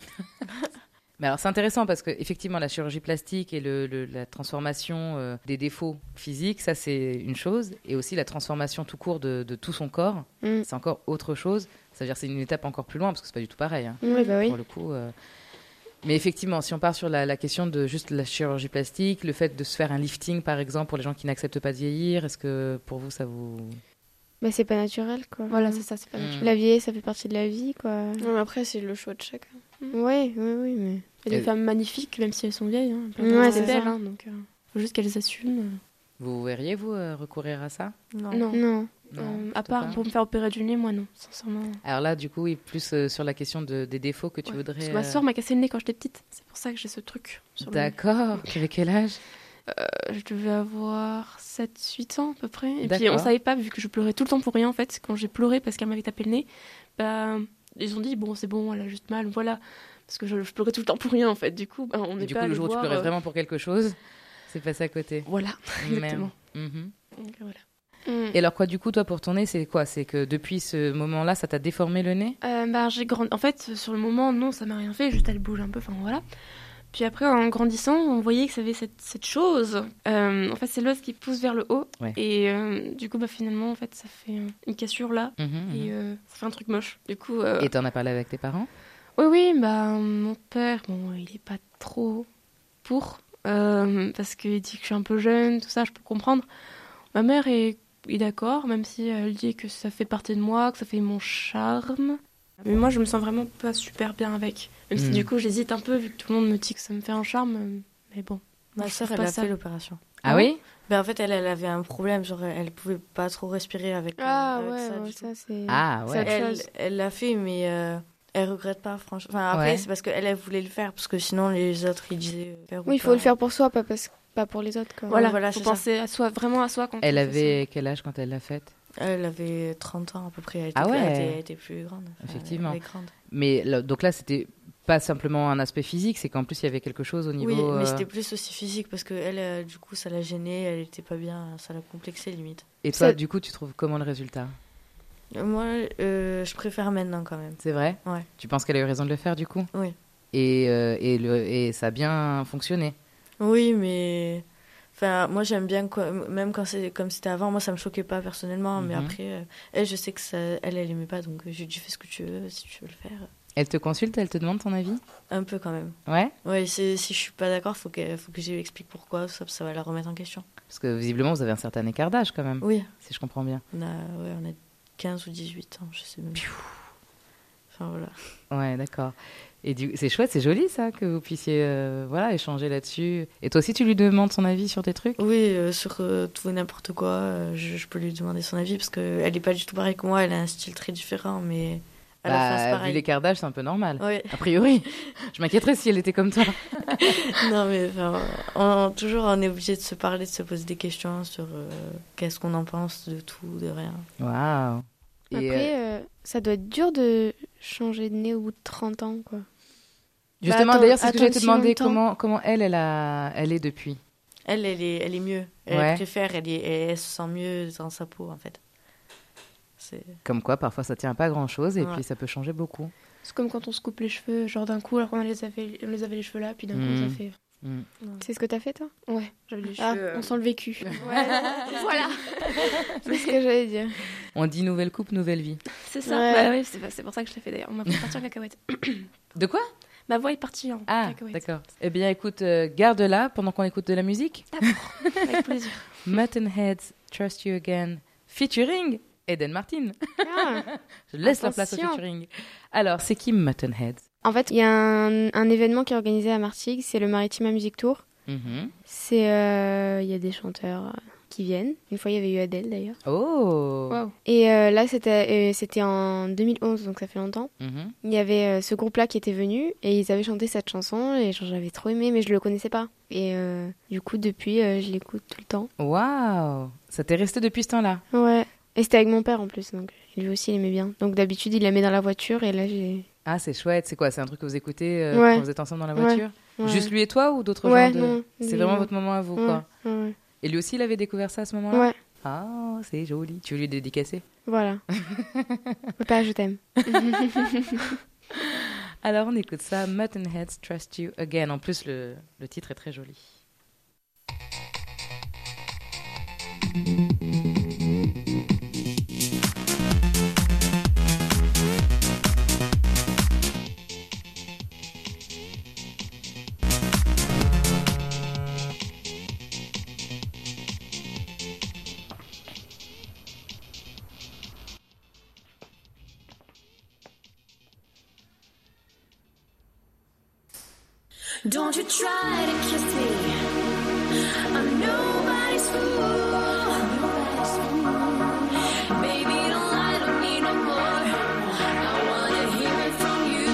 Mais alors, c'est intéressant parce que effectivement, la chirurgie plastique et le, le- la transformation euh, des défauts physiques, ça c'est une chose, et aussi la transformation tout court de, de tout son corps, Mm. c'est encore autre chose. Ça veut dire que c'est une étape encore plus loin parce que c'est pas du tout pareil. Hein, Oui, bah oui. pour le coup. euh. Mais effectivement, si on part sur la, la question de juste la chirurgie plastique, le fait de se faire un lifting par exemple pour les gens qui n'acceptent pas de vieillir, est-ce que pour vous ça vous... Bah, c'est pas naturel, quoi. Voilà, c'est ça, c'est pas Mm. naturel. La vieillesse, ça fait partie de la vie, quoi. Non, mais après, c'est le choix de chacun. Oui, oui, oui, mais. Il y a des Et- femmes magnifiques, même si elles sont vieilles. Hein. Ouais, c'est c'est belle, ça. hein, donc euh, faut juste qu'elles assument. Vous verriez, vous, euh, recourir à ça? Non. Non. Non, Euh, à plutôt part pas. pour me faire opérer du nez, moi non, sincèrement. Alors là, du coup, oui, plus euh, sur la question de, des défauts que tu Ouais. voudrais... Parce que ma euh, soeur m'a cassé le nez quand j'étais petite. C'est pour ça que j'ai ce truc sur le nez. D'accord. Tu avais quel âge? Euh, je devais avoir sept huit ans à peu près. Et puis D'accord. on savait pas, vu que je pleurais tout le temps pour rien en fait. Quand j'ai pleuré parce qu'elle m'avait tapé le nez, bah, ils ont dit bon, c'est bon, elle a juste mal, voilà. Parce que je, je pleurais tout le temps pour rien en fait. Du coup, bah, on Et n'est du pas coup, le allé jour où tu voir, pleurais euh, vraiment pour quelque chose, c'est passé à côté. Voilà, exactement. Merde. Mhm. Donc, voilà. Mm. Et alors quoi, du coup, toi, pour ton nez, c'est quoi? C'est que depuis ce moment-là, ça t'a déformé le nez? Euh, bah, j'ai grandi. En fait, sur le moment, non, ça m'a rien fait. Juste, elle bouge un peu. Enfin, voilà. Puis après, en grandissant, on voyait que ça avait cette, cette chose. Euh, en fait, c'est l'os qui pousse vers le haut. Ouais. Et euh, du coup, bah, finalement, en fait, ça fait euh, une cassure là. Mhm, Et mhm. euh, ça fait un truc moche. Du coup. euh, Et t'en as parlé avec tes parents? Oui, oui, bah, mon père, bon, il est pas trop pour. euh, parce qu'il dit que je suis un peu jeune, tout ça, je peux comprendre. Ma mère est, est d'accord, même si elle dit que ça fait partie de moi, que ça fait mon charme. Mais moi, je me sens vraiment pas super bien avec. Même si Mm. du coup, j'hésite un peu, vu que tout le monde me dit que ça me fait un charme. euh, Mais bon. Ma je sœur, trouve elle pas a ça. fait l'opération. Ah oui? Ben, en fait, elle, elle avait un problème, genre elle pouvait pas trop respirer avec, euh, Ah avec ouais, ça. ouais, du ça tout. c'est. Ah ouais. c'est autre Elle chose. elle l'a fait, mais euh, elle regrette pas, franchement. Enfin, après, Ouais. c'est parce qu'elle, elle voulait le faire, parce que sinon, les autres, ils disaient euh, faire ou Oui, il faut pas. le faire pour soi, pas, parce... pas pour les autres, quoi. Voilà, voilà, faut c'est ça. penser à soi, vraiment à soi quand Elle on fait avait quel âge quand elle l'a faite? Elle avait trente ans à peu près. Elle était, Ah ouais. elle était, elle était plus grande. Enfin, Effectivement. Elle est grande. Mais là- donc là, c'était pas simplement un aspect physique, c'est qu'en plus, il y avait quelque chose au niveau... Oui, mais euh, c'était plus aussi physique, parce que elle, euh, du coup, ça l'a gênée, elle était pas bien, ça l'a complexée limite. Et toi, Ça- du coup, tu trouves comment le résultat? Moi, euh, je préfère maintenant quand même. C'est vrai? Ouais. Tu penses qu'elle a eu raison de le faire, du coup? Oui. Et, euh, et, le, et ça a bien fonctionné? Oui, mais enfin, moi j'aime bien quoi, même quand c'est comme c'était avant, moi ça me choquait pas personnellement, mais Mhm. après euh, elle, je sais que ça, elle, elle aimait pas, donc euh, j'ai dit fais ce que tu veux, si tu veux le faire. Elle te consulte, elle te demande ton avis? Un peu quand même. Ouais? Ouais, c'est- si je suis pas d'accord, faut que faut que je lui explique pourquoi, ça, ça va la remettre en question. Parce que visiblement, vous avez un certain écart d'âge quand même, Oui, si je comprends bien. on a ouais, on a quinze ou dix-huit ans, je sais même. Enfin voilà. Ouais, d'accord. Et du... c'est chouette, c'est joli ça, que vous puissiez euh, voilà, échanger là-dessus. Et toi aussi, tu lui demandes son avis sur tes trucs? Oui, euh, sur euh, tout et n'importe quoi, euh, je, je peux lui demander son avis parce que elle est pas du tout pareille que moi, elle a un style très différent, mais à la fin c'est Bah, vu pareil. l'écart d'âge, c'est un peu normal. Oui. A priori. Je m'inquiéterais si elle était comme toi. Non, mais enfin, on, toujours on est obligé de se parler, de se poser des questions sur euh, qu'est-ce qu'on en pense de tout, de rien. Waouh. Et, Après, euh, euh, ça doit être dur de changer de nez au bout de trente ans, quoi. justement, attends- d'ailleurs, c'est ce que j'allais te attendre si demander. longtemps. Comment, comment elle, elle, a... elle est depuis? Elle, elle est, elle est mieux. Elle Ouais. préfère, elle, est, elle se sent mieux dans sa peau, en fait. C'est... Comme quoi, parfois, ça tient pas à grand-chose et Ouais. puis ça peut changer beaucoup. C'est comme quand on se coupe les cheveux, genre d'un coup, alors qu'on les avait, on les avait les cheveux là, puis d'un coup, Mm. ça fait Mm. C'est ce que t'as fait, toi? Ouais, j'avais les Ah, cheveux. euh, on sent le vécu. Ouais, voilà. C'est ce que j'allais dire. On dit nouvelle coupe, nouvelle vie. C'est ça. Ouais. Bah oui, c'est, c'est pour ça que je l'ai fait d'ailleurs. Ma voix est partie en cacahuète. De quoi? Ma voix est partie en Ah, cacahuète. d'accord. Eh bien, écoute, euh, garde-la pendant qu'on écoute de la musique. Avec plaisir. Muttonheads, Trust You Again, featuring Eden Martin. Ah. Je laisse la place au Attention. featuring. Alors, c'est qui Muttonheads? En fait, il y a un, un événement qui est organisé à Martigues, c'est le Maritima Music Tour. Mhm. C'est, euh, il y a des chanteurs euh, qui viennent. Une fois, il y avait eu Adèle, d'ailleurs. Oh. Wow. Et euh, là, c'était, euh, c'était en deux mille onze, donc ça fait longtemps. Mhm. Il y avait euh, ce groupe-là qui était venu et ils avaient chanté cette chanson et genre, j'avais trop aimé, mais je le connaissais pas. Et euh, du coup, depuis, euh, je l'écoute tout le temps. Waouh. Ça t'est resté depuis ce temps-là? Ouais. Et c'était avec mon père en plus, donc lui aussi, il aimait bien. Donc d'habitude, il la met dans la voiture et là, j'ai... Ah, c'est chouette. C'est quoi? C'est un truc que vous écoutez euh, Ouais. quand vous êtes ensemble dans la Ouais. voiture? Ouais. Juste lui et toi ou d'autres Ouais, gens de... non, C'est lui, vraiment non. votre moment à vous, Ouais, quoi. ouais. Et lui aussi, il avait découvert ça à ce moment-là? Ouais. Ah, c'est joli. Tu veux lui dédicacer? Voilà. Papa, je t'aime. Alors, on écoute ça. Muttonheads, Trust You Again. En plus, le, le titre est très joli. Don't you try to kiss me. I'm nobody's fool. Baby, don't lie to me no more. I wanna hear it from you.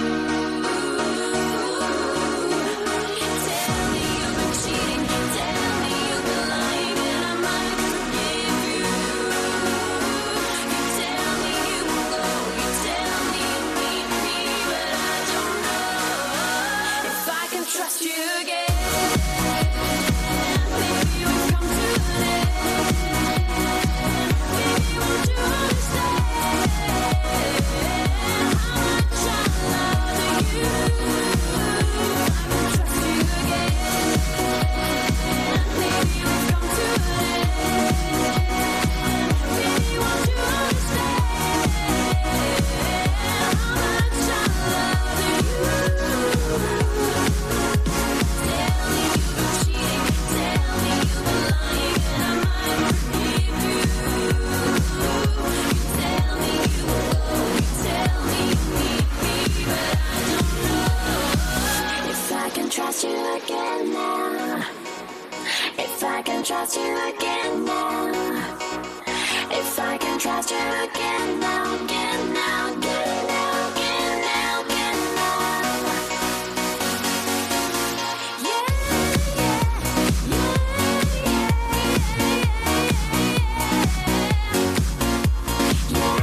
Tell me you've been cheating. Tell me you've been lying, and I might forgive you. You tell me you will go. You tell me you need me, but I don't know if I can trust you again. Baby, we've come to an end. Baby, won't you understand how much I love you? I can trust you again. Baby, we've come to an end. Baby, won't you understand how much I love you? Tell me you've been cheating. Tell me you've been lying, and I might forgive you. You tell me you will go. You tell me you need me, but I don't know if I can trust you again now. If I can trust you again now. If I can trust you again now, again now, again now, again now, again now. Yeah, yeah, yeah, yeah,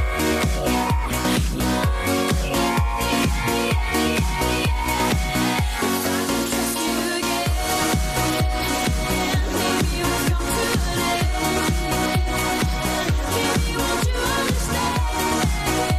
If I can trust you again, baby, we've come to an end. Baby, won't you understand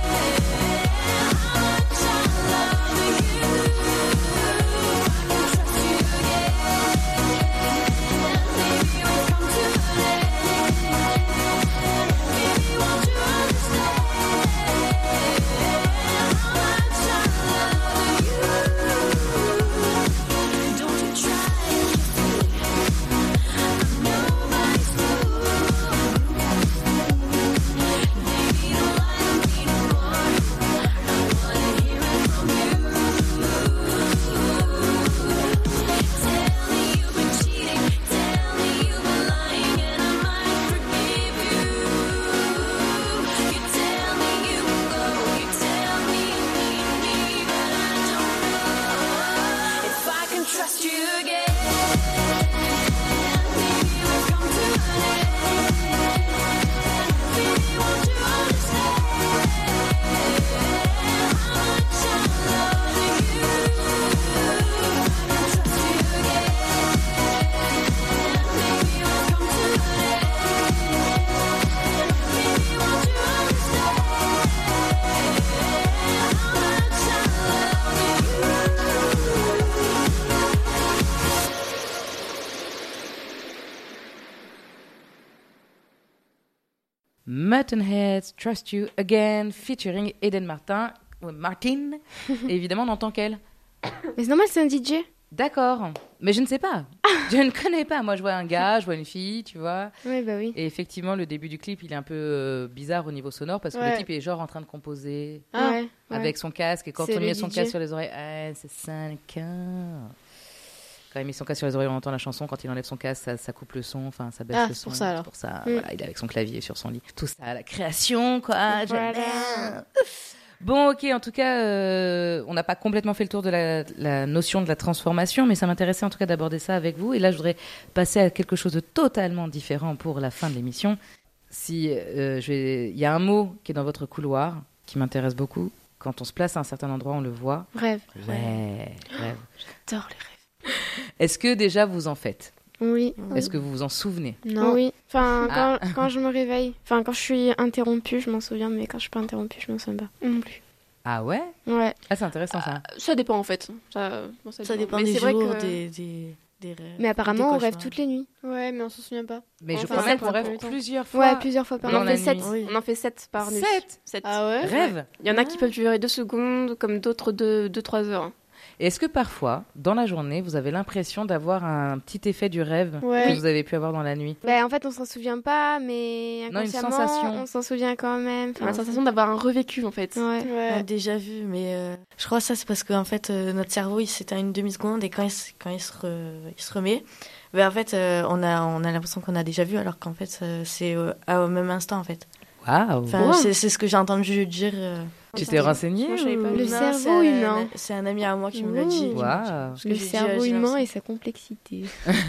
Muttonheads, Trust You Again, featuring Eden Martin. Ouais, Martin. Et évidemment, on entend qu'elle. Mais c'est normal, c'est un D J. D'accord. Mais je ne sais pas. Je ne connais pas. Moi, je vois un gars, je vois une fille, tu vois. Oui, bah oui. Et effectivement, le début du clip, il est un peu euh, bizarre au niveau sonore parce que Ouais. le type est genre en train de composer Ah, ouais, avec ouais. son casque. Et quand C'est on le met son D J. casque sur les oreilles, ah, c'est ça le cas. Quand il met son casque sur les oreilles, on entend la chanson. Quand il enlève son casque, ça, ça coupe le son. Enfin, ça baisse Ah, le c'est son. pour ça, alors. C'est pour ça. Mm. Voilà, il est avec son clavier sur son lit. Tout ça, la création, quoi. J'aime Voilà. bien. Bon, ok, en tout cas, euh, on n'a pas complètement fait le tour de la, la notion de la transformation, mais ça m'intéressait en tout cas d'aborder ça avec vous. Et là, je voudrais passer à quelque chose de totalement différent pour la fin de l'émission. Si, euh, je vais... Il y a un mot qui est dans votre couloir qui m'intéresse beaucoup. Quand on se place à un certain endroit, on le voit. Rêve. Ouais, rêve. J'adore les rêves. Est-ce que déjà vous en faites? Oui. Est-ce que vous vous en souvenez? Non. Oui. Enfin, Ah. quand, quand je me réveille, enfin, quand je suis interrompue, je m'en souviens, mais quand je suis pas interrompue, je m'en souviens pas. Non plus. Ah ouais? Ouais. Ah, c'est intéressant ça. Ça dépend en fait. Ça, bon, Ça dépend Mais des c'est vrai jours, que- des, des, des rêves. Mais apparemment, des on rêve cauchemars. toutes les nuits. Ouais, mais on s'en souvient pas. Mais je Enfin, crois même sept, qu'on un rêve peu temps. plusieurs fois. Ouais, plusieurs fois par On Dans en la fait sept. nuit. Oui. On en fait sept par nuit. Sept Sept. Ah ouais? Rêve. Il y en a qui peuvent durer deux secondes, comme d'autres deux, deux, trois heures. Et est-ce que parfois, dans la journée, vous avez l'impression d'avoir un petit effet du rêve Ouais. que Oui. vous avez pu avoir dans la nuit? Bah, en fait, on s'en souvient pas, mais Non, une inconsciemment, sensation. on s'en souvient quand même. On a la sensation d'avoir un revécu en fait. Ouais. On a Ouais. déjà vu, mais euh, je crois que ça c'est parce qu'en fait euh, notre cerveau il s'éteint une demi-seconde et quand il, se- quand il, se, re- il se remet, ben, en fait euh, on a, on a l'impression qu'on a déjà vu alors qu'en fait euh, c'est euh, à- au même instant en fait. Waouh! Enfin, Wow. c'est, c'est ce que j'ai entendu dire. euh, Tu t'es renseigné? Moi, je savais pas. ou- Le non, cerveau c'est un- humain. C'est un ami à moi qui me l'a dit. Ouh. Waouh! Parce que Le j'ai dit, cerveau euh, j'ai humain l'impression- et sa complexité.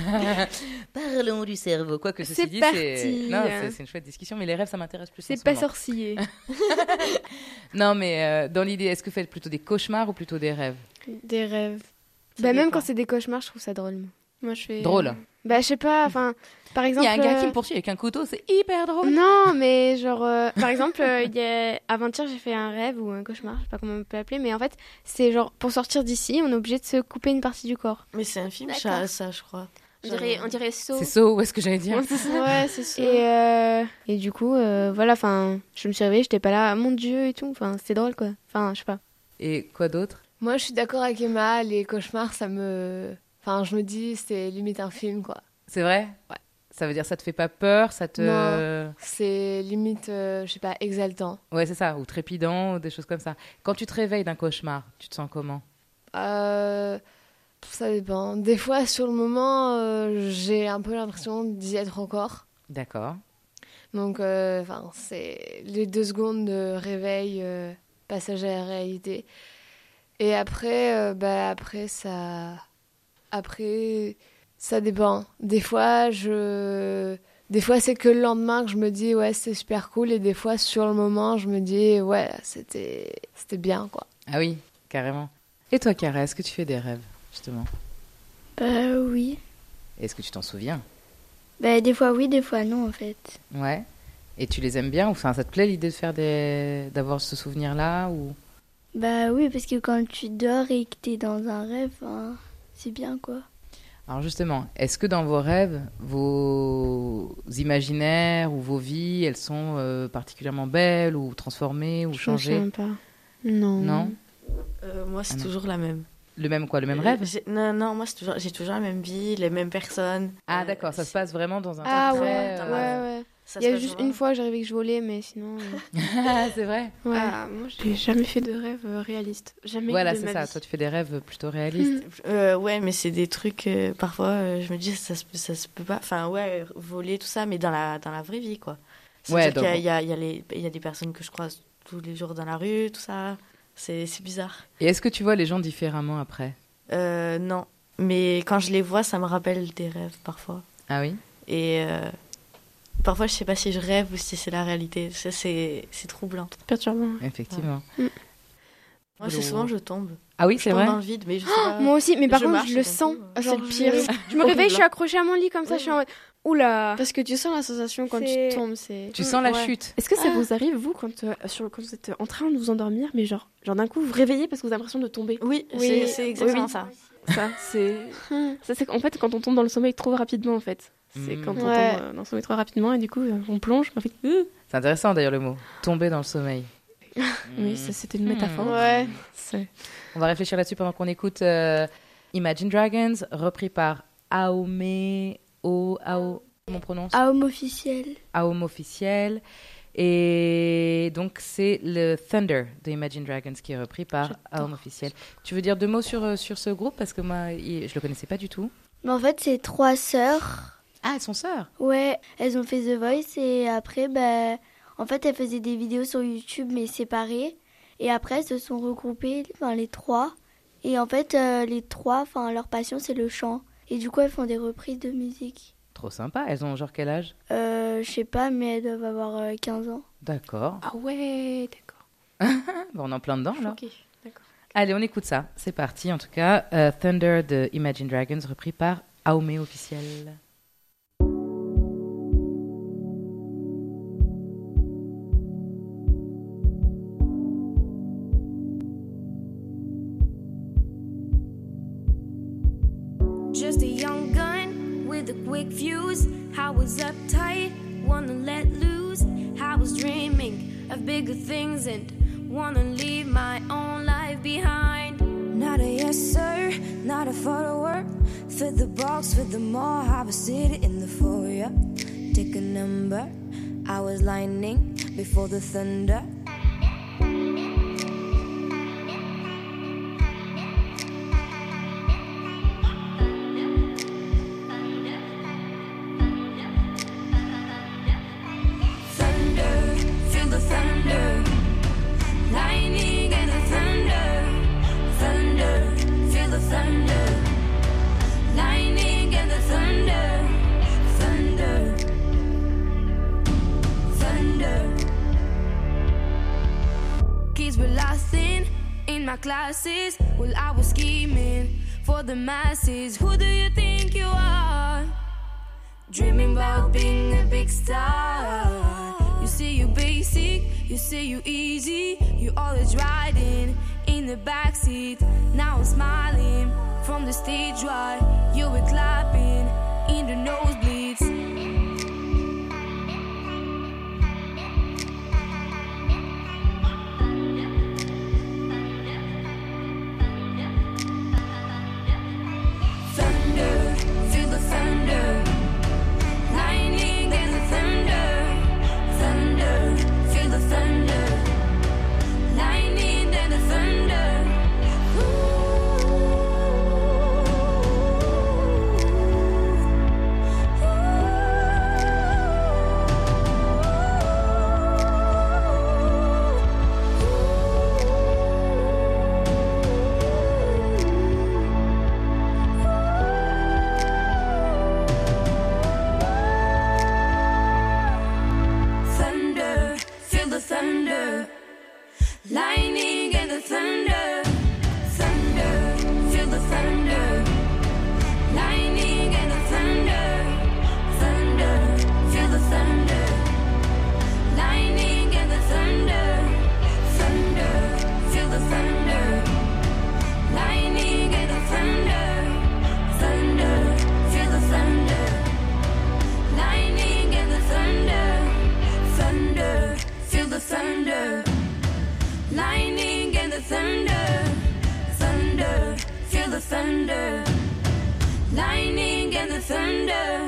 Parlons du cerveau. Quoi que ceci C'est dit, parti. c'est... Non, c'est, c'est une chouette discussion, mais les rêves, ça m'intéresse plus. en C'est ce pas moment. sorcier. Non, mais euh, dans l'idée, est-ce que vous faites plutôt des cauchemars ou plutôt des rêves? Des rêves. Bah, même dépend. quand c'est des cauchemars, je trouve ça drôle. moi. Moi, je fais. Drôle. Bah, je sais pas, enfin, par Il exemple. y a un gars qui euh, me poursuit avec un couteau, c'est hyper drôle. Non, mais genre, euh, par exemple, euh, il y a... avant-hier, j'ai fait un rêve ou un cauchemar, je sais pas comment on peut l'appeler, mais en fait, c'est genre, pour sortir d'ici, on est obligé de se couper une partie du corps. Mais c'est un film, D'accord. ça, ça, je crois. On dirait, on dirait So. C'est ça, où est-ce que j'allais dire? Ouais, c'est ça. Et, euh, et du coup, euh, voilà, enfin, je me suis réveillée, j'étais pas là, ah, mon Dieu, et tout, enfin, c'était drôle, quoi. Enfin, je sais pas. Et quoi d'autre? Moi, je suis d'accord avec Emma, les cauchemars, ça me. Enfin, je me dis, c'est limite un film, quoi. C'est vrai? Ouais. Ça veut dire ça te fait pas peur, ça te... Non. C'est limite, euh, je sais pas, exaltant. Ouais, c'est ça, ou trépidant, ou des choses comme ça. Quand tu te réveilles d'un cauchemar, tu te sens comment? Euh, ça dépend. Des fois, sur le moment, euh, j'ai un peu l'impression d'y être encore. D'accord. Donc, euh, enfin, c'est les deux secondes de réveil, euh, passage à la réalité. Et après, euh, bah, après, ça... Après, ça dépend. Des fois, je... Des fois, c'est que le lendemain que je me dis, ouais, c'est super cool. Et des fois, sur le moment, je me dis, ouais, c'était, c'était bien, quoi. Ah oui, carrément. Et toi, Cara, est-ce que tu fais des rêves, justement? Bah oui. Est-ce que tu t'en souviens? Bah des fois oui, des fois non en fait. Ouais. Et tu les aimes bien? Enfin, ça te plaît l'idée de faire des... d'avoir ce souvenir-là ou... Bah oui, parce que quand tu dors et que t'es dans un rêve, hein, c'est bien quoi. Alors justement, est-ce que dans vos rêves, vos imaginaires ou vos vies, elles sont euh, particulièrement belles ou transformées ou Je me changées? souviens pas. Non. Non? Euh, moi, c'est Ah non. toujours la même. Le même quoi? Le même Euh, rêve? j'ai- Non, non, moi, c'est toujours, j'ai toujours la même vie, les mêmes personnes. Ah Euh, d'accord, ça se passe vraiment dans un Ah truc ouais, très, dans euh, ma- ouais, ouais. Ça Il se y a passe juste vraiment. une fois, j'arrivais que je volais, mais sinon... euh, Ah, c'est vrai? Ouais. Ah, moi, j'ai jamais fait de rêve euh, réaliste. Jamais Voilà, de c'est ma ça. vie. Toi, tu fais des rêves plutôt réalistes. Euh, ouais, mais c'est des trucs, euh, parfois, euh, je me dis, ça se, ça se peut pas. Enfin, ouais, voler, tout ça, mais dans la, dans la vraie vie, quoi. Ouais, C'est-à-dire donc- qu'il y a, il y, a, il y, a les- il y a des personnes que je croise tous les jours dans la rue, tout ça. C'est, c'est bizarre. Et est-ce que tu vois les gens différemment après? Euh, non. Mais quand je les vois, ça me rappelle des rêves, parfois. Ah oui? Et euh, parfois, je sais pas si je rêve ou si c'est la réalité. Ça, c'est, c'est troublant. Perturbant. Effectivement. Moi, c'est souvent, je tombe. Ah oui, Je c'est tombe vrai? dans le vide, mais je sais pas. Moi aussi, mais par Je contre, marche je le et d'un sens. coup, C'est genre, le pire. je- Je me réveille, je suis accrochée à mon lit comme ça, je suis en mode... Oula. Parce que tu sens la sensation quand C'est- tu tombes, c'est... Tu sens la Ouais. chute? Est-ce que ça Ah. vous arrive, vous, quand, euh, sur, quand vous êtes en train de vous endormir, mais genre, genre d'un coup, vous réveillez parce que vous avez l'impression de tomber? Oui, Oui, c'est, c'est exactement oui. ça. Ça, c'est... ça, c'est en fait quand on tombe dans le sommeil trop rapidement, en fait. C'est Mm. quand on Ouais. tombe euh, dans son métro rapidement et du coup, euh, on plonge. En fait, euh. C'est intéressant d'ailleurs le mot. Tomber dans le sommeil. Oui, ça, c'était une métaphore. Ouais. C'est- On va réfléchir là-dessus pendant qu'on écoute euh, Imagine Dragons, repris par Aome... O... Ao... Comment on prononce À homme officiel. Aome officiel. Et donc, c'est le Thunder de Imagine Dragons qui est repris par Aome officiel. Tu veux dire deux mots sur, euh, sur ce groupe? Parce que moi, il- je le connaissais pas du tout. Mais en fait, c'est trois sœurs. Ah, elles sont sœurs. Ouais, elles ont fait The Voice et après, bah, en fait, elles faisaient des vidéos sur YouTube mais séparées. Et après, elles se sont regroupées, enfin les trois. Et en fait, euh, les trois, enfin leur passion, c'est le chant. Et du coup, elles font des reprises de musique. Trop sympa. Elles ont genre quel âge? Euh, je sais pas, mais elles doivent avoir euh, quinze ans. D'accord. Ah ouais, d'accord. Bon, on est en plein dedans, là. Ok, d'accord. Allez, on écoute ça. C'est parti, en tout cas. Euh, Thunder de Imagine Dragons, repris par Aome officiel. Just a young gun with a quick fuse. I was uptight, wanna let loose. I was dreaming of bigger things and wanna leave my own life behind. Not a yes sir, not a follower. Fit the box, fit the mall. Have a seat in the foyer. Take a number. I was lightning before the thunder. Thunder, feel the thunder, lightning and the thunder. Thunder, feel the thunder, lightning and the thunder. Thunder, thunder. Kids were laughing in my classes while I was scheming for the masses. Who do you think you are? Dreaming about being a big star. You say you basic, you say you easy. You always riding in the backseat. Now I'm smiling from the stage while you were clapping in the nosebleeds. Thunder, feel the thunder, lightning and the thunder. Thunder, feel the thunder, lightning and the thunder. Thunder, feel the thunder, lightning and the thunder. Thunder, feel the thunder, lightning and the thunder. Thunder, feel the thunder, lightning and the thunder. Thunder, feel the thunder, lightning and the thunder. Thunder, feel the thunder, lightning and the thunder. Thunder, feel the thunder, lightning and the thunder. Thunder, feel the thunder, lightning and the thunder.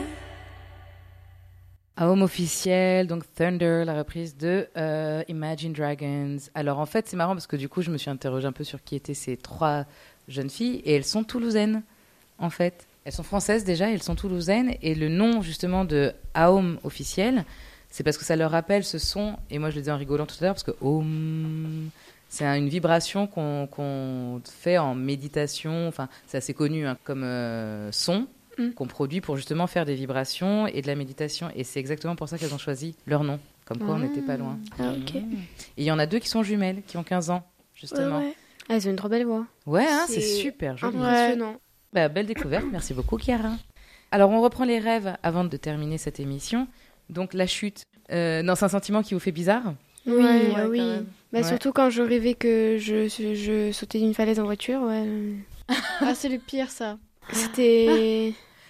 Aome officiel, donc Thunder, la reprise de euh, Imagine Dragons. Alors en fait, c'est marrant parce que du coup, je me suis interrogée un peu sur qui étaient ces trois jeunes filles et elles sont toulousaines, en fait. Elles sont françaises déjà, elles sont toulousaines et le nom justement de Aome officiel, c'est parce que ça leur rappelle ce son, et moi je le dis en rigolant tout à l'heure parce que Aum, c'est un- une vibration qu'on qu'on fait en méditation, enfin c'est assez connu hein, comme euh, son. Mm. Qu'on produit pour justement faire des vibrations et de la méditation. Et c'est exactement pour ça qu'elles ont choisi leur nom. Comme quoi, on n'était pas loin. Ah, ok. Et il y en a deux qui sont jumelles, qui ont quinze ans, justement. Ouais, ouais. Ah, elles ont une trop belle voix. Ouais, hein, c'est C'est super joli. impressionnant. Bah, belle découverte, merci beaucoup Chiara. Alors on reprend les rêves avant de terminer cette émission. Donc la chute, euh, non, c'est un sentiment qui vous fait bizarre? Oui, Ouais, ah quand oui. même. Bah, Ouais. surtout quand je rêvais que je, je sautais d'une falaise en voiture, ouais. Ah, c'est le pire, ça. C'était...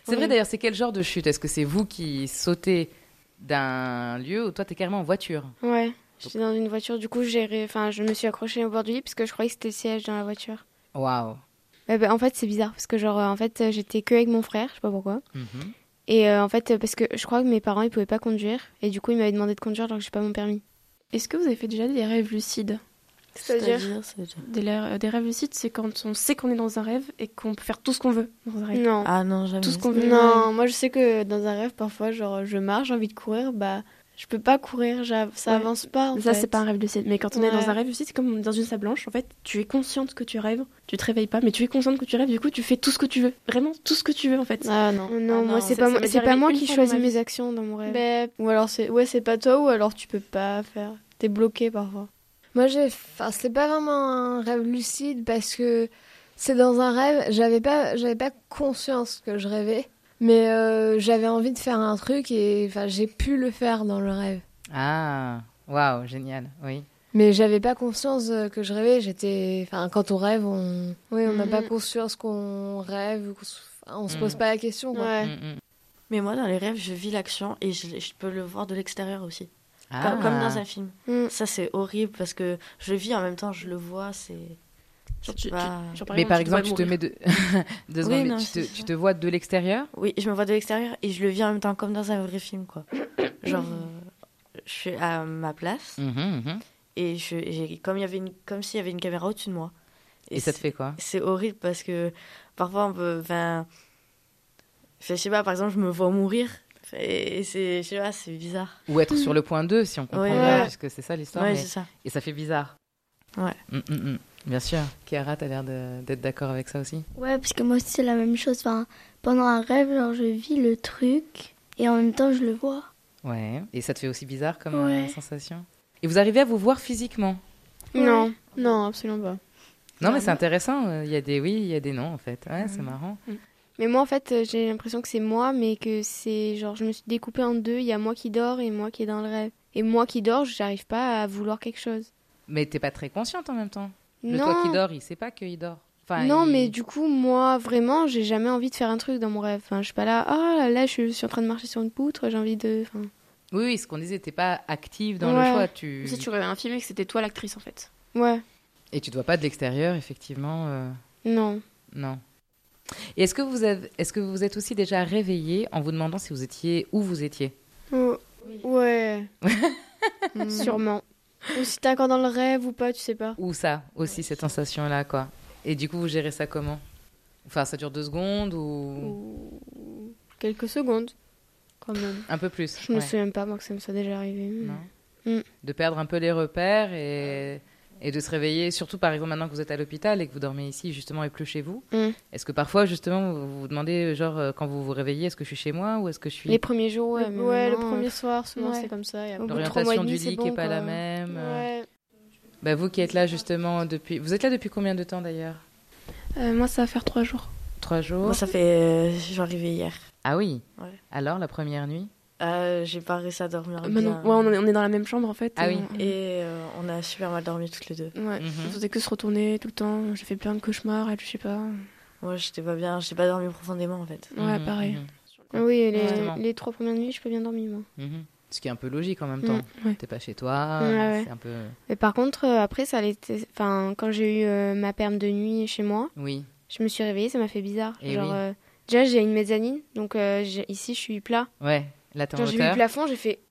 C'est vrai d'ailleurs, c'est quel genre de chute? Est-ce que c'est vous qui sautez d'un lieu ou toi, t'es carrément en voiture? Ouais, j'étais dans une voiture, du coup, j'ai ré- enfin, je me suis accrochée au bord du lit parce que je croyais que c'était le siège dans la voiture. Waouh. Ouais, bah, en fait, c'est bizarre parce que, genre, euh, en fait, euh, j'étais que avec mon frère, je sais pas pourquoi. Mhm. Et euh, en fait, euh, parce que je crois que mes parents, ils pouvaient pas conduire. Et du coup, ils m'avaient demandé de conduire alors que j'ai pas mon permis. Est-ce que vous avez fait déjà des rêves lucides? C'est-à-dire des, la- des rêves lucides, c'est quand on sait qu'on est dans un rêve et qu'on peut faire tout ce qu'on veut dans un rêve. Non. Ah non, jamais. Tout ce qu'on veut. Non, moi, je sais que dans un rêve, parfois, genre, je marche, j'ai envie de courir, bah, je peux pas courir, j'a- ça Ouais. avance pas, en Mais ça, fait. c'est pas un rêve lucide. Mais quand on Ouais. est dans un rêve lucide, c'est comme dans une salle blanche. En fait, tu es consciente que tu rêves, tu te réveilles pas, mais tu es consciente que tu rêves, du coup, tu fais tout ce que tu veux. Vraiment, tout ce que tu veux, en fait. Ah non, non, Ah moi, non, c'est ça- pas, ça moi- m'est c'est arrivé pas moi une qui fois choisis dans ma mes vie. actions dans mon rêve. Ben, ou alors c'est ouais, c'est pas toi, ou alors tu peux pas faire. T'es bloqué parfois. Moi, j'ai, enfin, c'est pas vraiment un rêve lucide parce que c'est dans un rêve. J'avais pas, j'avais pas conscience que je rêvais, mais euh, j'avais envie de faire un truc et enfin, j'ai pu le faire dans le rêve. Ah, waouh, génial, oui. Mais j'avais pas conscience euh, que je rêvais. J'étais, enfin, quand on rêve, on, oui, on n'a Mhm. pas conscience qu'on rêve, ou qu'on se- enfin, on se Mhm. pose pas la question. Quoi. Ouais. Mm, mm. Mais moi, dans les rêves, je vis l'action et je, je peux le voir de l'extérieur aussi. Ah. Comme, comme dans un film. Mm. Ça, c'est horrible parce que je le vis en même temps, je le vois, c'est... Genre, c'est tu- pas- tu- genre, Mais par tu exemple, devrais tu te mourir. mets de... Deux Oui, secondes, mais non, tu, c'est te, ça. tu te vois de l'extérieur? Oui, je me vois de l'extérieur et je le vis en même temps comme dans un vrai film, quoi. Genre, euh, je suis à ma place Mhm, mhm. et je, j'ai- comme, il y avait une, comme s'il y avait une caméra au-dessus de moi. Et ça te c'est- fait quoi? C'est horrible parce que parfois on peut... Enfin, je sais pas, par exemple, je me vois mourir et c'est, je sais pas, c'est bizarre. Ou être sur le point deux, si on comprend Ouais, bien, ouais. puisque c'est ça l'histoire. Ouais, mais- c'est ça. Et ça fait bizarre. Ouais. Mm, mm, mm. Bien sûr. Chiara, t'as l'air de- d'être d'accord avec ça aussi? Ouais, parce que moi aussi c'est la même chose. Enfin, pendant un rêve, genre, je vis le truc et en même temps je le vois. Ouais. Et ça te fait aussi bizarre comme Ouais. euh, sensation? Et vous arrivez à vous voir physiquement? Non, non, absolument pas. Non, mais c'est intéressant. euh, Il y a des oui, il y a des non, en fait. Ouais, c'est marrant. Mais moi, en fait, euh, j'ai l'impression que c'est moi, mais que c'est genre, je me suis découpée en deux. Il y a moi qui dors et moi qui est dans le rêve. Et moi qui dors, j'arrive pas à vouloir quelque chose. Mais t'es pas très consciente en même temps. Le Non. toi qui dort, il sait pas qu'il dort. Enfin, non, il- mais du coup, moi, vraiment, j'ai jamais envie de faire un truc dans mon rêve. Enfin, je suis pas là, ah, là, je suis en train de marcher sur une poutre, j'ai envie de... Enfin, Oui, oui, ce qu'on disait, t'es pas active dans Ouais. le choix. Tu... Si tu rêvais un film et que c'était toi l'actrice, en fait. ouais, Et tu te vois pas de l'extérieur, effectivement. euh, non. Non. Et est-ce que vous avez... est-ce que vous vous êtes aussi déjà réveillé en vous demandant si vous étiez où vous étiez? Oh, ouais. Mm. Sûrement. Ou si t'es encore dans le rêve ou pas, tu sais pas. Ou ça, aussi, cette sensation-là, quoi. Et du coup, vous gérez ça comment? Enfin, ça dure deux secondes ou... Ou quelques secondes, quand même. Un peu plus? Je me ouais. souviens pas, moi, que ça me soit déjà arrivé. Non. Mm. De perdre un peu les repères et... et de se réveiller, surtout par exemple maintenant que vous êtes à l'hôpital et que vous dormez ici justement et plus chez vous. Mm. Est-ce que parfois justement vous vous demandez genre euh, quand vous vous réveillez, est-ce que je suis chez moi ou est-ce que je suis... Les premiers jours, ouais. Le- mais ouais, le maintenant, premier euh, soir, souvent ouais. c'est comme ça. et Au après- bout de trois mois et L'orientation demi, du c'est lit bon, qui est pas quoi. la même. euh. Ouais. Bah, vous qui êtes là justement depuis... Vous êtes là depuis combien de temps d'ailleurs? Euh, moi, ça va faire trois jours. Trois jours? Moi, ça fait... euh, je suis arrivée hier. Ah oui? Ouais. Alors, la première nuit? Euh, j'ai pas réussi à dormir Euh, bien. Manon- ouais, on est, on est dans la même chambre, en fait. Ah oui. Et, Et euh, on a super mal dormi toutes les deux. ouais, Mhm. on faisait que se retourner tout le temps. J'ai fait plein de cauchemars, et je sais pas. Moi, j'étais pas bien. J'ai pas dormi profondément, en fait. Ouais, Mhm, pareil. mhm, Ah oui, les, Justement. les trois premières nuits, je peux bien dormir, moi. mhm. Ce qui est un peu logique en même Mm, temps. ouais. T'es pas chez toi, Ouais, ouais. c'est un peu... Mais par contre, euh, après, ça allait... Enfin, quand j'ai eu euh, ma perme de nuit chez moi, Oui. je me suis réveillée, ça m'a fait bizarre. Et Genre, oui. euh, déjà, j'ai une mezzanine, donc euh, j'ai- ici, je suis plat. Ouais, là t'es en Genre, j'ai vu le hauteur. plafond, j'ai fait...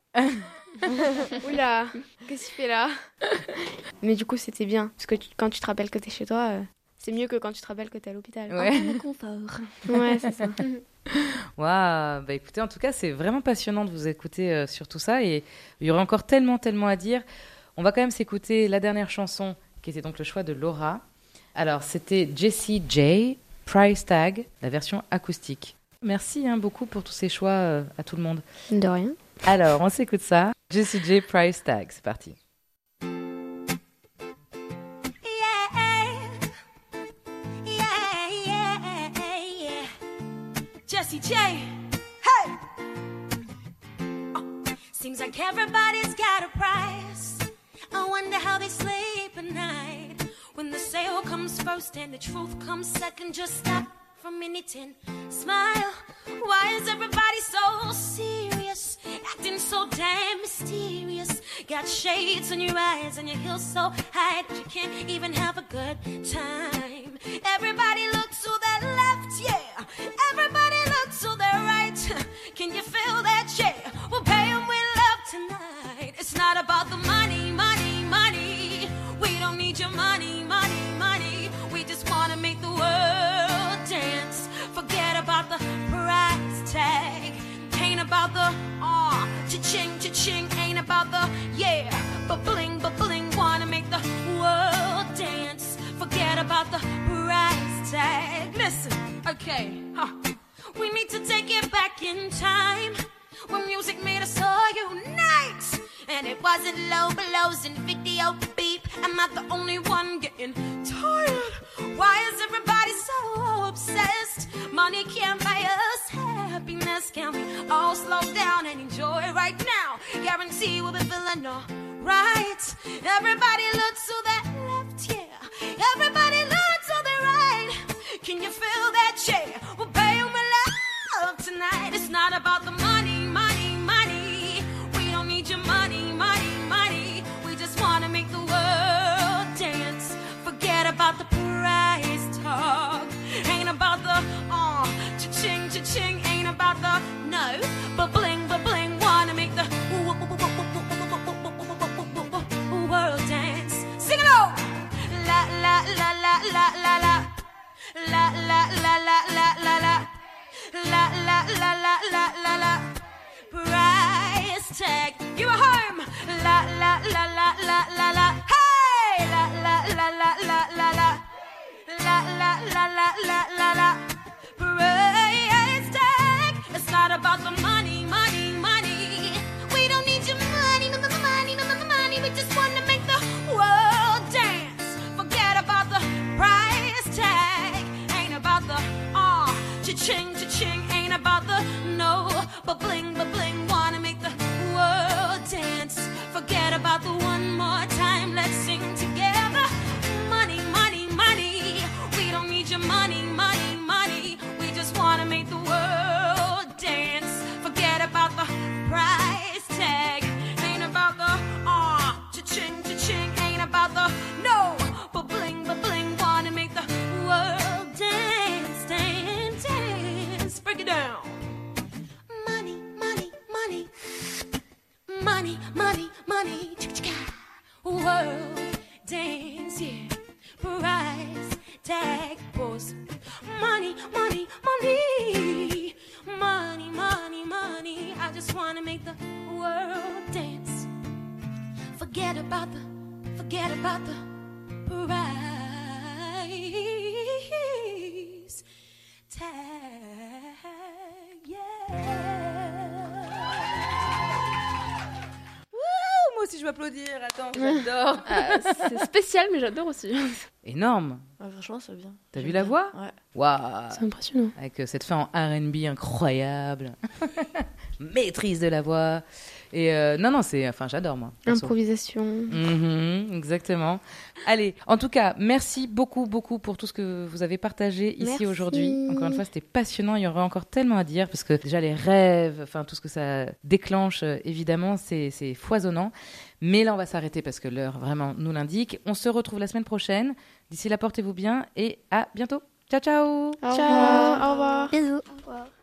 Oula, qu'est-ce qu'il fait là? Mais du coup, c'était bien, parce que tu- quand tu te rappelles que t'es chez toi, euh, c'est mieux que quand tu te rappelles que t'es à l'hôpital. Ouais. Le confort. Ouais, c'est ça. Waouh, bah écoutez, en tout cas, c'est vraiment passionnant de vous écouter euh, sur tout ça et il y aurait encore tellement, tellement à dire. On va quand même s'écouter la dernière chanson qui était donc le choix de Laura. Alors, c'était Jessie J, Price Tag, la version acoustique. Merci hein, beaucoup pour tous ces choix euh, à tout le monde. De rien. Alors, on s'écoute ça. Jessie J, Price Tag, c'est parti. Yeah, yeah, yeah. Jessie J. Hey! Oh, seems like everybody's got a price. I wonder how they sleep at night. When the sale comes first and the truth comes second, just stop for a minute and smile. Why is everybody so serious? Acting so damn mysterious. Got shades on your eyes and your heels so high that you can't even have a good time. Everybody looks to their left, yeah. Everybody looks to their right. Can you feel that, yeah? We'll pay them with love tonight. It's not about the money, money, money. We don't need your money, money, money. We just wanna make the world dance. Forget about the price tag. Ain't about the aw, cha-ching, cha-ching. Ain't about the yeah, but bling, but bling. Wanna make the world dance. Forget about the price tag. Listen, okay, huh. We need to take it back in time when music made us all unite. And it wasn't low blows and video beep. Am I the only one getting tired? Why is everybody so obsessed? Money can't buy us happiness. Can we all slow down and enjoy right now? Guarantee we'll be feeling alright. Everybody looks to that left, yeah. Everybody looks to the right. Can you feel that, yeah? We'll pay them with love tonight. It's not about the money, money, money. We don't need your money, money, money. We just wanna make the world dance. Forget about the price talk. Ain't about the uh, cha-ching, cha-ching. Ain't about the no, but bling, but bling. Wanna make the world dance. Sing it all. La la la la la la la. La la la la la la la. La la la la la la la. Price tag. You are home. La la la la la la la. Hey. La la la la la la la. La la la la la la la. Price tag. It's not about the money, money, money. We don't need your money, no, no, no, money, no, no, no, money. We just want to make the world dance. Forget about the price tag. Ain't about the uh, cha-ching, cha-ching. Ain't about the no, but bling, but bling. Wanna make the world dance. Forget about the one more time. Let's sing together. Money, money, money. We don't need your money, money, money. We just wanna make the world dance. Forget about the price tag. Ain't about the uh, cha-ching, cha-ching. Ain't about the no, but bling, but bling. Wanna make the world dance, dance, dance. Break it down. Money, money, money. Money, money, money. Chicka-chicka. World dance, yeah. Price tag post. Money, money, money. Money, money, money. I just wanna make the world dance. Forget about the, forget about the price tag, yeah. Wouh, moi aussi je vais applaudir. Attends, j'adore. Ah, c'est spécial, mais j'adore aussi. Énorme. Ouais, franchement, c'est bien. T'as J'aime vu la bien. voix? Ouais. Waouh. C'est impressionnant. Avec euh, cette fin en R and B incroyable. Maîtrise de la voix. Et euh, non, non, c'est... Enfin, j'adore, moi. perso. Improvisation. Mhm, exactement. Allez, en tout cas, merci beaucoup, beaucoup pour tout ce que vous avez partagé ici Merci. aujourd'hui. Encore une fois, c'était passionnant. Il y aurait encore tellement à dire parce que déjà les rêves, enfin tout ce que ça déclenche, euh, évidemment, c'est, c'est foisonnant. Mais là, on va s'arrêter parce que l'heure vraiment nous l'indique. On se retrouve la semaine prochaine. D'ici là, portez-vous bien et à bientôt. Ciao, ciao. Au revoir. Au revoir. Bisous. Au revoir.